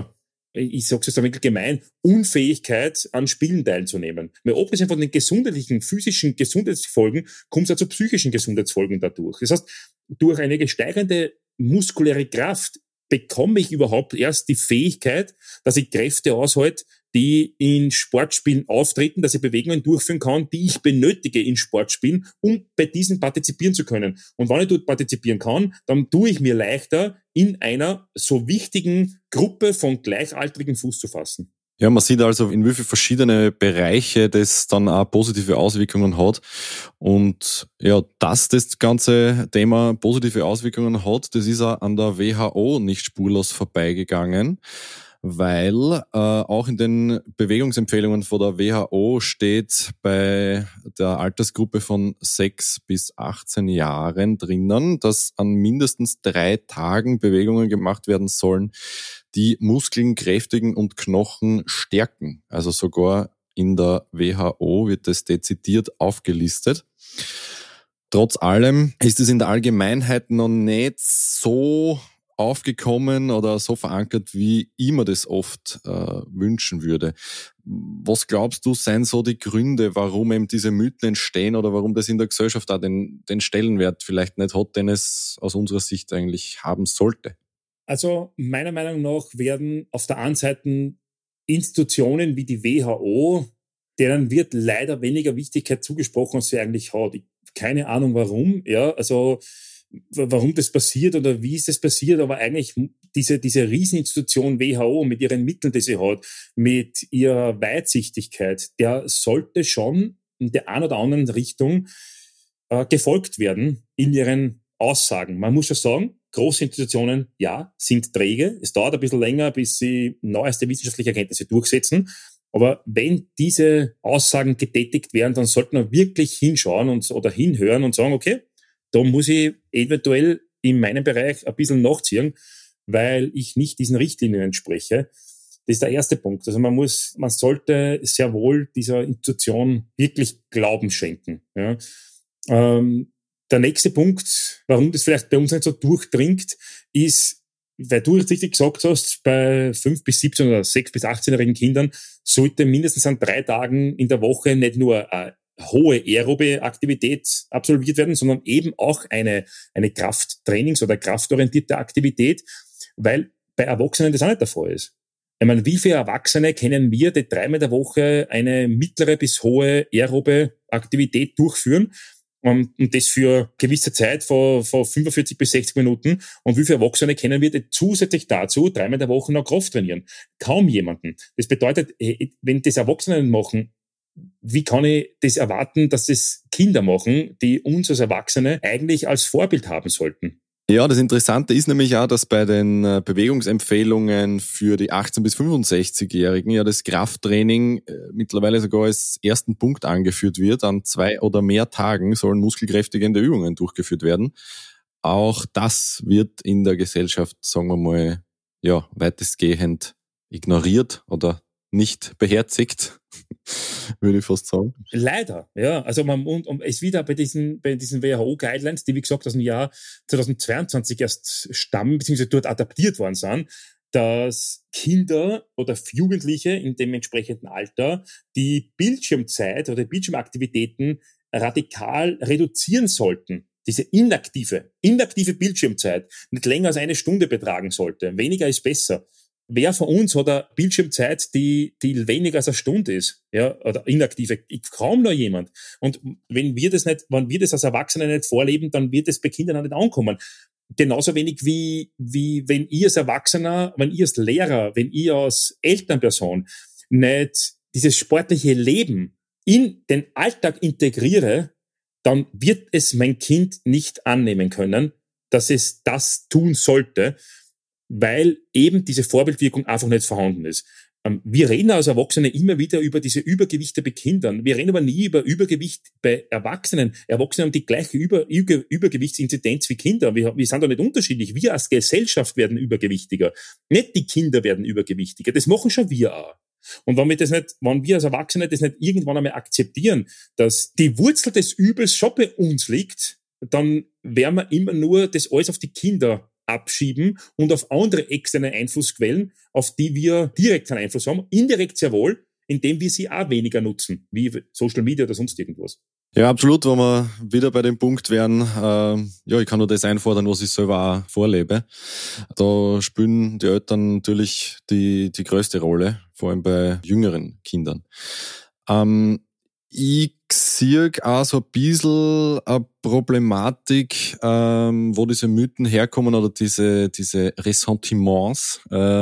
ich sag's jetzt ein wenig gemein, Unfähigkeit an Spielen teilzunehmen. Weil abgesehen von den gesundheitlichen, physischen Gesundheitsfolgen, kommt es auch zu psychischen Gesundheitsfolgen dadurch. Das heißt, durch eine gesteigernde muskuläre Kraft bekomme ich überhaupt erst die Fähigkeit, dass ich Kräfte aushalte, die in Sportspielen auftreten, dass ich Bewegungen durchführen kann, die ich benötige in Sportspielen, um bei diesen partizipieren zu können. Und wenn ich dort partizipieren kann, dann tue ich mir leichter, in einer so wichtigen Gruppe von Gleichaltrigen Fuß zu fassen. Ja, man sieht also, in wie viele verschiedene Bereiche das dann auch positive Auswirkungen hat. Und ja, dass das ganze Thema positive Auswirkungen hat, das ist auch an der WHO nicht spurlos vorbeigegangen, weil auch in den Bewegungsempfehlungen von der WHO steht bei der Altersgruppe von 6 bis 18 Jahren drinnen, dass an mindestens 3 Tagen Bewegungen gemacht werden sollen, die Muskeln kräftigen und Knochen stärken. Also sogar in der WHO wird das dezidiert aufgelistet. Trotz allem ist es in der Allgemeinheit noch nicht so aufgekommen oder so verankert, wie ich mir das oft wünschen würde. Was glaubst du, seien so die Gründe, warum eben diese Mythen entstehen oder warum das in der Gesellschaft auch den Stellenwert vielleicht nicht hat, den es aus unserer Sicht eigentlich haben sollte? Also meiner Meinung nach werden auf der einen Seite Institutionen wie die WHO, deren wird leider weniger Wichtigkeit zugesprochen, als sie eigentlich hat. Keine Ahnung warum, ja, also warum das passiert oder wie ist das passiert, aber eigentlich diese Rieseninstitution WHO mit ihren Mitteln, die sie hat, mit ihrer Weitsichtigkeit, der sollte schon in der einen oder anderen Richtung gefolgt werden in ihren Aussagen. Man muss schon sagen, große Institutionen, ja, sind träge. Es dauert ein bisschen länger, bis sie neueste wissenschaftliche Erkenntnisse durchsetzen. Aber wenn diese Aussagen getätigt werden, dann sollten wir wirklich hinschauen oder hinhören und sagen, okay, da muss ich eventuell in meinem Bereich ein bisschen nachziehen, weil ich nicht diesen Richtlinien entspreche. Das ist der erste Punkt. Also man sollte sehr wohl dieser Institution wirklich Glauben schenken. Ja. Der nächste Punkt, warum das vielleicht bei uns nicht so durchdringt, ist, weil du jetzt richtig gesagt hast, bei 5 bis 17 oder 6 bis 18-jährigen Kindern sollte mindestens an 3 Tagen in der Woche nicht nur hohe aerobe Aktivität absolviert werden, sondern eben auch eine Krafttrainings- oder kraftorientierte Aktivität, weil bei Erwachsenen das auch nicht der Fall ist. Ich meine, wie viele Erwachsene kennen wir, die 3-mal in der Woche eine mittlere bis hohe aerobe Aktivität durchführen und das für gewisse Zeit von 45 bis 60 Minuten. Und wie viele Erwachsene kennen wir, die zusätzlich dazu 3-mal in der Woche noch Kraft trainieren? Kaum jemanden. Das bedeutet, wenn das Erwachsene machen, wie kann ich das erwarten, dass das Kinder machen, die uns als Erwachsene eigentlich als Vorbild haben sollten? Ja, das Interessante ist nämlich auch, dass bei den Bewegungsempfehlungen für die 18- bis 65-Jährigen ja das Krafttraining mittlerweile sogar als ersten Punkt angeführt wird. An 2 oder mehr Tagen sollen muskelkräftigende Übungen durchgeführt werden. Auch das wird in der Gesellschaft, sagen wir mal, ja, weitestgehend ignoriert oder nicht beherzigt, würde ich fast sagen. Leider, ja. Also und es wieder bei diesen WHO-Guidelines, die wie gesagt aus dem Jahr 2022 erst stammen, beziehungsweise dort adaptiert worden sind, dass Kinder oder Jugendliche in dem entsprechenden Alter die Bildschirmzeit oder Bildschirmaktivitäten radikal reduzieren sollten. Diese inaktive Bildschirmzeit nicht länger als 1 Stunde betragen sollte. Weniger ist besser. Wer von uns hat eine Bildschirmzeit, die weniger als 1 Stunde ist, ja, oder inaktive? Kaum noch jemand. Und wenn wir das als Erwachsene nicht vorleben, dann wird es bei Kindern auch nicht ankommen. Genauso wenig wie wenn ich als Erwachsener, wenn ich als Lehrer, wenn ich als Elternperson nicht dieses sportliche Leben in den Alltag integriere, dann wird es mein Kind nicht annehmen können, dass es das tun sollte, weil eben diese Vorbildwirkung einfach nicht vorhanden ist. Wir reden als Erwachsene immer wieder über diese Übergewichte bei Kindern. Wir reden aber nie über Übergewicht bei Erwachsenen. Erwachsene haben die gleiche Übergewichtsinzidenz wie Kinder. Wir sind da nicht unterschiedlich. Wir als Gesellschaft werden übergewichtiger. Nicht die Kinder werden übergewichtiger. Das machen schon wir auch. Und wenn wir als Erwachsene das nicht irgendwann einmal akzeptieren, dass die Wurzel des Übels schon bei uns liegt, dann werden wir immer nur das alles auf die Kinder abschieben und auf andere externe Einflussquellen, auf die wir direkt einen Einfluss haben, indirekt sehr wohl, indem wir sie auch weniger nutzen, wie Social Media oder sonst irgendwas. Ja, absolut, wenn wir wieder bei dem Punkt wären, ja, ich kann nur das einfordern, was ich selber auch vorlebe. Da spielen die Eltern natürlich die größte Rolle, vor allem bei jüngeren Kindern. Ich sehe auch so ein bisschen eine Problematik, wo diese Mythen herkommen oder diese Ressentiments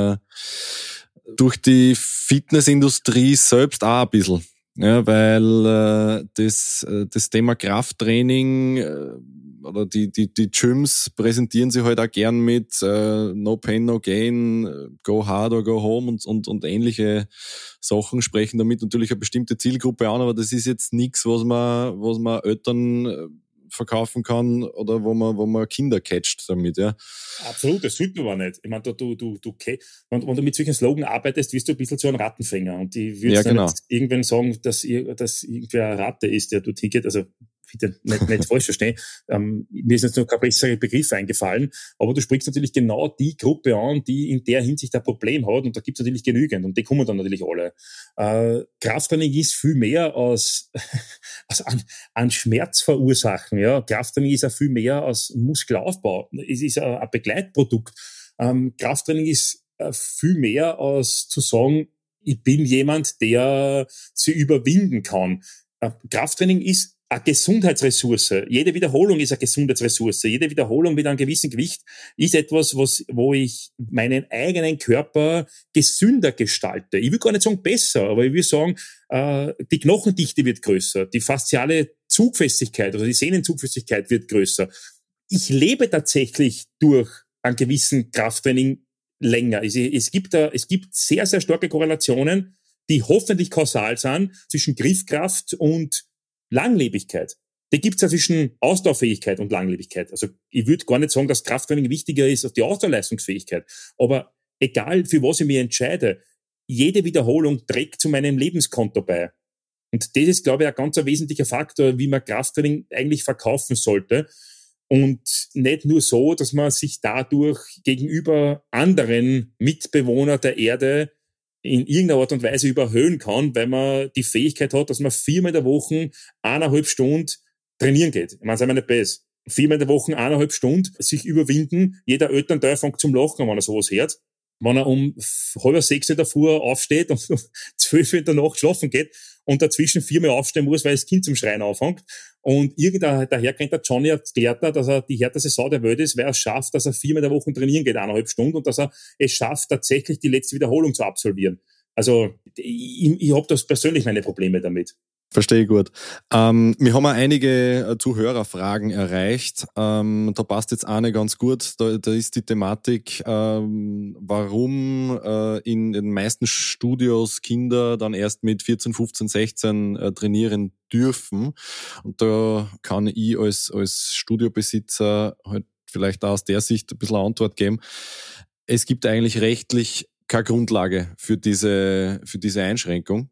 durch die Fitnessindustrie selbst auch ein bisschen. Ja, weil das Thema Krafttraining oder die Gyms präsentieren sich halt auch gern mit No Pain, No Gain, Go Hard or Go Home und ähnliche Sachen, sprechen damit natürlich eine bestimmte Zielgruppe an, aber das ist jetzt nichts, was man Eltern verkaufen kann oder wo man Kinder catcht damit, ja. Absolut, das sollte man aber nicht. Ich meine, wenn du mit solchen Slogan arbeitest, wirst du ein bisschen so ein Rattenfänger. Und ich würde genau. nicht irgendwann sagen, dass irgendwer eine Ratte ist, der dort hingeht. Also bitte nicht falsch verstehen. Mir ist jetzt noch kein besserer Begriff eingefallen, aber du sprichst natürlich genau die Gruppe an, die in der Hinsicht ein Problem hat, und da gibt es natürlich genügend und die kommen dann natürlich alle. Krafttraining ist viel mehr als an Schmerzverursachen. Ja. Krafttraining ist auch viel mehr als Muskelaufbau. Es ist ein Begleitprodukt. Krafttraining ist viel mehr als zu sagen, ich bin jemand, der sie überwinden kann. Krafttraining ist eine Gesundheitsressource. Jede Wiederholung ist eine Gesundheitsressource. Jede Wiederholung mit einem gewissen Gewicht ist etwas, wo ich meinen eigenen Körper gesünder gestalte. Ich will gar nicht sagen besser, aber ich will sagen, die Knochendichte wird größer, die fasziale Zugfestigkeit oder die Sehnenzugfestigkeit wird größer. Ich lebe tatsächlich durch einen gewissen Krafttraining länger. Es gibt sehr, sehr starke Korrelationen, die hoffentlich kausal sind zwischen Griffkraft und Langlebigkeit. Die gibt es ja zwischen Ausdauerfähigkeit und Langlebigkeit. Also ich würde gar nicht sagen, dass Krafttraining wichtiger ist als die Ausdauerleistungsfähigkeit. Aber egal, für was ich mich entscheide, jede Wiederholung trägt zu meinem Lebenskonto bei. Und das ist, glaube ich, ein ganz wesentlicher Faktor, wie man Krafttraining eigentlich verkaufen sollte. Und nicht nur so, dass man sich dadurch gegenüber anderen Mitbewohnern der Erde in irgendeiner Art und Weise überhöhen kann, weil man die Fähigkeit hat, dass man 4-mal in der Woche 1,5 Stunden trainieren geht. Ich meine, sei mal nicht besser. 4-mal in der Woche 1,5 Stunden sich überwinden. Jeder Elternteil fängt zum Lachen, wenn er sowas hört. Wenn er um 5:30 in der Früh aufsteht und um 12 in der Nacht schlafen geht und dazwischen 4-mal aufstehen muss, weil das Kind zum Schreien anfängt. Und daher kennt der Johnny erklärt, dass er die härteste Sau der Welt ist, weil er es schafft, dass er 4-mal in der Woche trainieren geht, 1,5 Stunden, und dass er es schafft, tatsächlich die letzte Wiederholung zu absolvieren. Also ich habe das persönlich meine Probleme damit. Verstehe ich gut. Wir haben auch einige Zuhörerfragen erreicht. Da passt jetzt eine ganz gut. Da ist die Thematik, warum in den meisten Studios Kinder dann erst mit 14, 15, 16 trainieren dürfen. Und da kann ich als Studiobesitzer halt vielleicht auch aus der Sicht ein bisschen eine Antwort geben. Es gibt eigentlich rechtlich keine Grundlage für diese Einschränkung.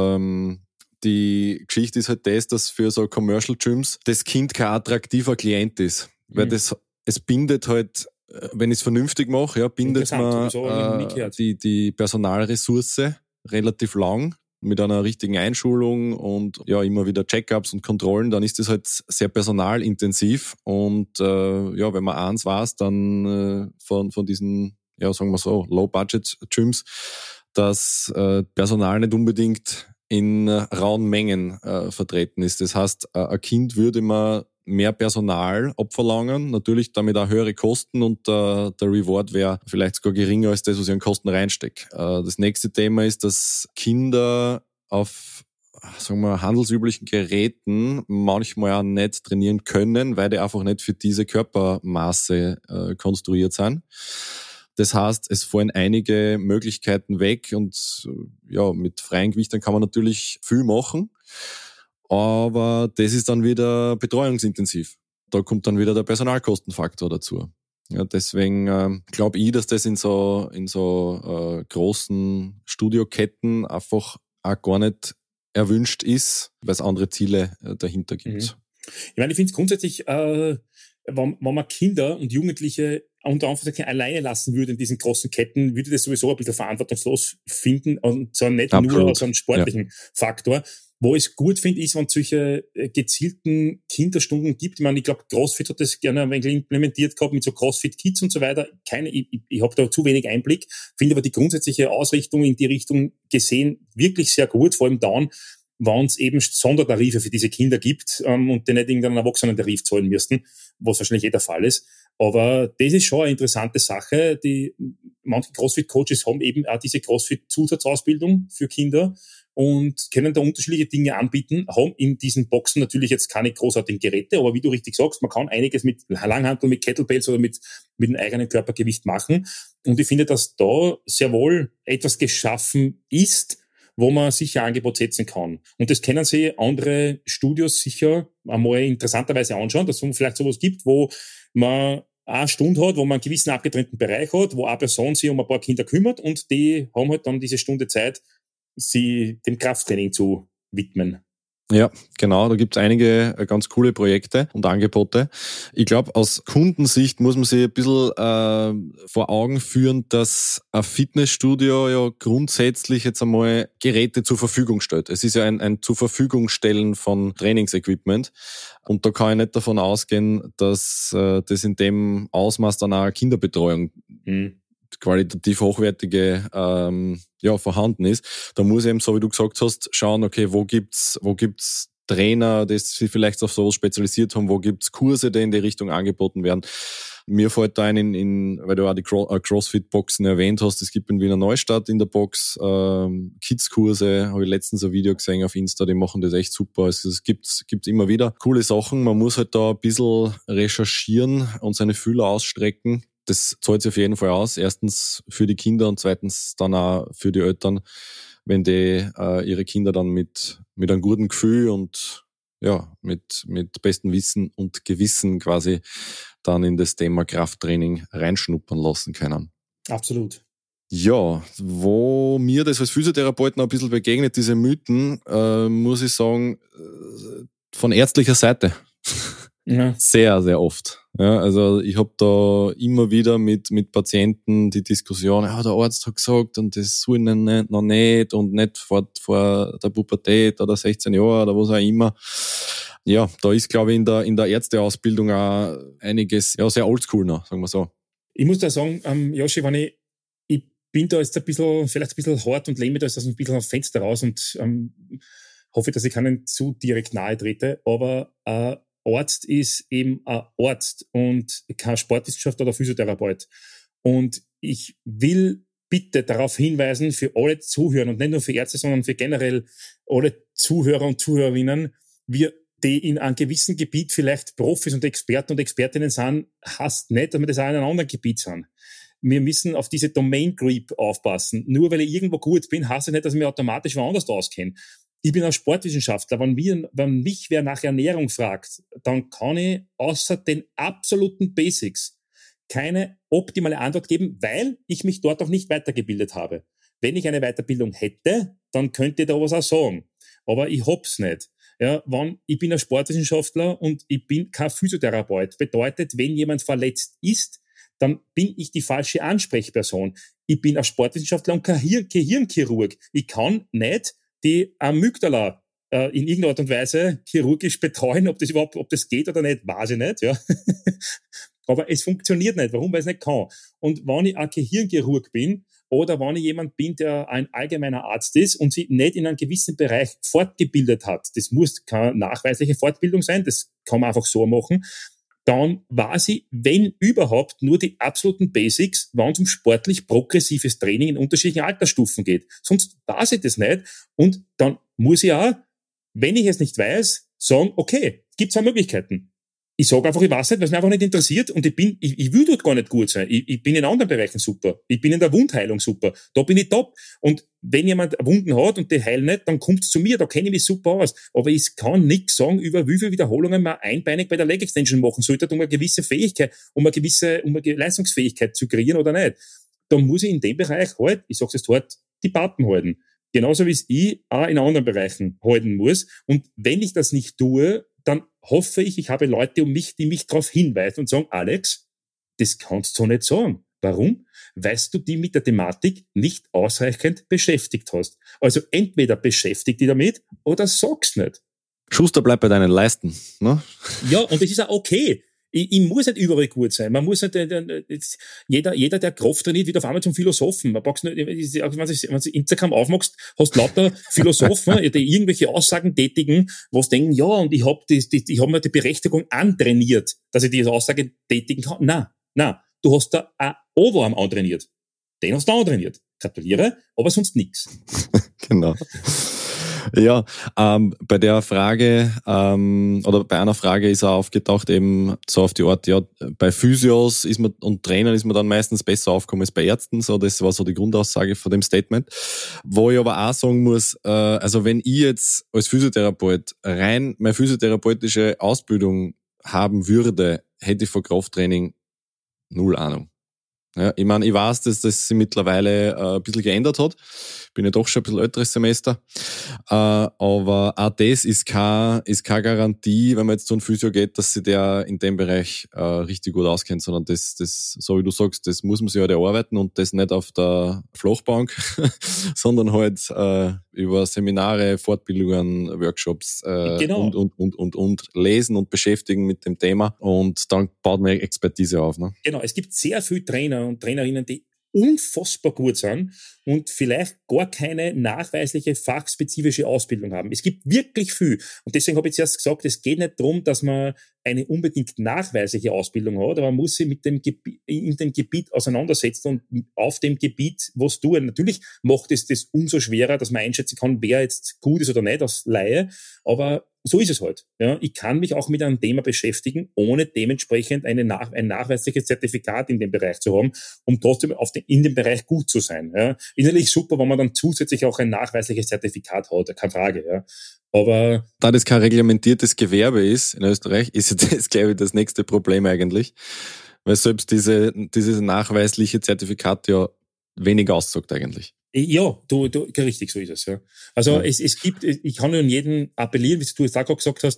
Die Geschichte ist halt dass für so Commercial Gyms das Kind kein attraktiver Klient ist. Weil es bindet halt, wenn ich es vernünftig mache, ja, bindet man die Personalressource relativ lang mit einer richtigen Einschulung und ja immer wieder Check-ups und Kontrollen, dann ist das halt sehr personalintensiv. Und ja, wenn man eins weiß, dann von diesen, ja, sagen wir so, Low-Budget-Gyms, dass Personal nicht unbedingt in rauen Mengen vertreten ist. Das heißt, ein Kind würde man mehr Personal abverlangen, natürlich damit auch höhere Kosten, und der Reward wäre vielleicht sogar geringer als das, was ich an Kosten reinstecke. Das nächste Thema ist, dass Kinder auf, sagen wir, handelsüblichen Geräten manchmal auch nicht trainieren können, weil die einfach nicht für diese Körpermaße konstruiert sind. Das heißt, es fallen einige Möglichkeiten weg, und ja, mit freien Gewichtern kann man natürlich viel machen, aber das ist dann wieder betreuungsintensiv. Da kommt dann wieder der Personalkostenfaktor dazu. Ja, deswegen glaube ich, dass das in so großen Studioketten einfach auch gar nicht erwünscht ist, weil es andere Ziele dahinter gibt. Ich meine, ich finde es grundsätzlich, wenn man Kinder und Jugendliche unter Anführungszeichen alleine lassen würde in diesen großen Ketten, würde das sowieso ein bisschen verantwortungslos finden, und zwar nicht Absolut. Nur aus einem sportlichen Faktor. Wo ich es gut finde, ist, wenn es solche gezielten Kinderstunden gibt. Ich meine, ich glaube, CrossFit hat das gerne ein wenig implementiert gehabt mit so CrossFit-Kids und so weiter. Ich habe da zu wenig Einblick, finde aber die grundsätzliche Ausrichtung in die Richtung gesehen wirklich sehr gut, vor allem dann, wenn es eben Sondertarife für diese Kinder gibt und die nicht irgendeinen Erwachsenentarif zahlen müssten, was wahrscheinlich der Fall ist. Aber das ist schon eine interessante Sache. Manche CrossFit-Coaches haben eben auch diese CrossFit-Zusatzausbildung für Kinder und können da unterschiedliche Dinge anbieten, haben in diesen Boxen natürlich jetzt keine großartigen Geräte, aber wie du richtig sagst, man kann einiges mit Langhanteln, mit Kettlebells oder mit dem eigenen Körpergewicht machen. Und ich finde, dass da sehr wohl etwas geschaffen ist, wo man sicher ein Angebot setzen kann. Und das können sich andere Studios sicher einmal interessanterweise anschauen, dass es vielleicht sowas gibt, wo man eine Stunde hat, wo man einen gewissen abgetrennten Bereich hat, wo eine Person sich um ein paar Kinder kümmert, und die haben halt dann diese Stunde Zeit, sie dem Krafttraining zu widmen. Ja, genau, da gibt's einige ganz coole Projekte und Angebote. Ich glaube, aus Kundensicht muss man sich ein bisschen vor Augen führen, dass ein Fitnessstudio ja grundsätzlich jetzt einmal Geräte zur Verfügung stellt. Es ist ja ein zur Verfügung stellen von Trainingsequipment, und da kann ich nicht davon ausgehen, dass das in dem Ausmaß dann auch eine Kinderbetreuung qualitativ hochwertige vorhanden ist. Da muss ich eben, so wie du gesagt hast, schauen, okay, wo gibt's Trainer, die sich vielleicht auf sowas spezialisiert haben, wo gibt's Kurse, die in die Richtung angeboten werden. Mir fällt da ein, weil du auch die CrossFit-Boxen erwähnt hast, es gibt in Wiener Neustadt in der Box Kids-Kurse, habe ich letztens ein Video gesehen auf Insta, die machen das echt super. Also es gibt's immer wieder coole Sachen. Man muss halt da ein bisschen recherchieren und seine Fühler ausstrecken. Das zahlt sich auf jeden Fall aus. Erstens für die Kinder und zweitens dann auch für die Eltern, wenn die ihre Kinder dann mit einem guten Gefühl und ja, mit bestem Wissen und Gewissen quasi dann in das Thema Krafttraining reinschnuppern lassen können. Absolut. Ja, wo mir das als Physiotherapeuten ein bisschen begegnet, diese Mythen, muss ich sagen, von ärztlicher Seite. Ja. Sehr, sehr oft. Ja, also ich habe da immer wieder mit Patienten die Diskussion, ja, der Arzt hat gesagt und das soll noch nicht und nicht vor der Pubertät oder 16 Jahre oder was auch immer. Ja, da ist, glaube ich, in der Ärzteausbildung auch einiges, ja, sehr oldschool noch, sagen wir so. Ich muss da sagen, Joshi, wenn ich bin da jetzt vielleicht ein bisschen hart und lehne mich da jetzt ein bisschen aufs Fenster raus und hoffe, dass ich keinen zu direkt nahe trete, aber Arzt ist eben ein Arzt und kein Sportwissenschaftler oder Physiotherapeut. Und ich will bitte darauf hinweisen, für alle Zuhörer und nicht nur für Ärzte, sondern für generell alle Zuhörer und Zuhörerinnen, wir, die in einem gewissen Gebiet vielleicht Profis und Experten und Expertinnen sind, heißt nicht, dass wir das auch in einem anderen Gebiet sind. Wir müssen auf diese Domain Creep aufpassen. Nur weil ich irgendwo gut bin, heißt das nicht, dass ich mich automatisch woanders auskenne. Ich bin ein Sportwissenschaftler. Wenn mich wer nach Ernährung fragt, dann kann ich außer den absoluten Basics keine optimale Antwort geben, weil ich mich dort auch nicht weitergebildet habe. Wenn ich eine Weiterbildung hätte, dann könnte ich da was auch sagen. Aber ich hab's nicht. Ja, ich bin ein Sportwissenschaftler und ich bin kein Physiotherapeut. Bedeutet, wenn jemand verletzt ist, dann bin ich die falsche Ansprechperson. Ich bin ein Sportwissenschaftler und kein Gehirnchirurg. Ich kann nicht die Amygdala in irgendeiner Art und Weise chirurgisch betreuen, ob das geht oder nicht, weiß ich nicht, ja. Aber es funktioniert nicht. Warum? Weil es nicht kann. Und wenn ich ein Gehirnchirurg bin oder wenn ich jemand bin, der ein allgemeiner Arzt ist und sich nicht in einem gewissen Bereich fortgebildet hat, das muss keine nachweisliche Fortbildung sein, das kann man einfach so machen, dann weiß ich, wenn überhaupt, nur die absoluten Basics, wenn es um sportlich progressives Training in unterschiedlichen Altersstufen geht. Sonst weiß ich das nicht. Und dann muss ich auch, wenn ich es nicht weiß, sagen, okay, gibt es auch Möglichkeiten. Ich sage einfach, ich weiß nicht, weil es mich einfach nicht interessiert und ich will dort gar nicht gut sein. Ich bin in anderen Bereichen super. Ich bin in der Wundheilung super. Da bin ich top. Und wenn jemand Wunden hat und die heilen nicht, dann kommt es zu mir, da kenne ich mich super aus. Aber ich kann nichts sagen, über wie viele Wiederholungen man einbeinig bei der Leg Extension machen sollte, um eine gewisse Fähigkeit, um eine Leistungsfähigkeit zu kreieren oder nicht. Da muss ich in dem Bereich halt, ich sage es jetzt halt, die Pappen halten. Genauso wie es ich auch in anderen Bereichen halten muss. Und wenn ich das nicht tue, dann hoffe ich habe Leute um mich, die mich darauf hinweisen und sagen, Alex, das kannst du so nicht sagen. Warum? Weil du die mit der Thematik nicht ausreichend beschäftigt hast. Also entweder beschäftigt die damit oder sag's nicht. Schuster, bleib bei deinen Leisten, ne? Ja, und das ist auch okay. Ich muss nicht überall gut sein. Man muss nicht, jeder, der Kraft trainiert, wird auf einmal zum Philosophen. Man braucht nicht, wenn du Instagram aufmachst, hast lauter Philosophen, die irgendwelche Aussagen tätigen, was denken, ja, und ich hab mir die Berechtigung antrainiert, dass ich diese Aussage tätigen kann. Nein, du hast da ein Oberarm antrainiert. Den hast du antrainiert. Gratuliere, aber sonst nix. Genau. Ja, bei der Frage oder bei einer Frage ist auch aufgetaucht eben so auf die Art, ja, bei Physios ist man und Trainern ist man dann meistens besser aufgekommen als bei Ärzten, so das war so die Grundaussage von dem Statement. Wo ich aber auch sagen muss, also wenn ich jetzt als Physiotherapeut rein meine physiotherapeutische Ausbildung haben würde, hätte ich von Krafttraining null Ahnung. Ja, ich meine, ich weiß, dass das sich mittlerweile ein bisschen geändert hat. Bin ja doch schon ein bisschen älteres Semester. Aber auch das ist keine Garantie, wenn man jetzt zu einem Physio geht, dass sich der in dem Bereich richtig gut auskennt, sondern das, so wie du sagst, das muss man sich halt erarbeiten und das nicht auf der Flachbank, sondern halt über Seminare, Fortbildungen, Workshops Genau. und lesen und beschäftigen mit dem Thema und dann baut man Expertise auf. Ne? Genau, es gibt sehr viele Trainer und Trainerinnen, die unfassbar gut sind und vielleicht gar keine nachweisliche fachspezifische Ausbildung haben. Es gibt wirklich viel. Und deswegen habe ich zuerst gesagt, es geht nicht darum, dass man eine unbedingt nachweisliche Ausbildung hat, aber man muss sich in dem Gebiet auseinandersetzen und auf dem Gebiet was tun. Natürlich macht es das umso schwerer, dass man einschätzen kann, wer jetzt gut ist oder nicht als Laie, aber so ist es halt. Ja, ich kann mich auch mit einem Thema beschäftigen, ohne dementsprechend ein nachweisliches Zertifikat in dem Bereich zu haben, um trotzdem in dem Bereich gut zu sein. Ja, ist natürlich super, wenn man dann zusätzlich auch ein nachweisliches Zertifikat hat, keine Frage. Ja. Aber da das kein reglementiertes Gewerbe ist in Österreich, ist das, glaube ich, das nächste Problem eigentlich. Weil selbst dieses nachweisliche Zertifikat ja wenig aussagt eigentlich. Ja, richtig, so ist es. Ja. Also ja. Es gibt, ich kann nur an jeden appellieren, wie du es auch gerade gesagt hast,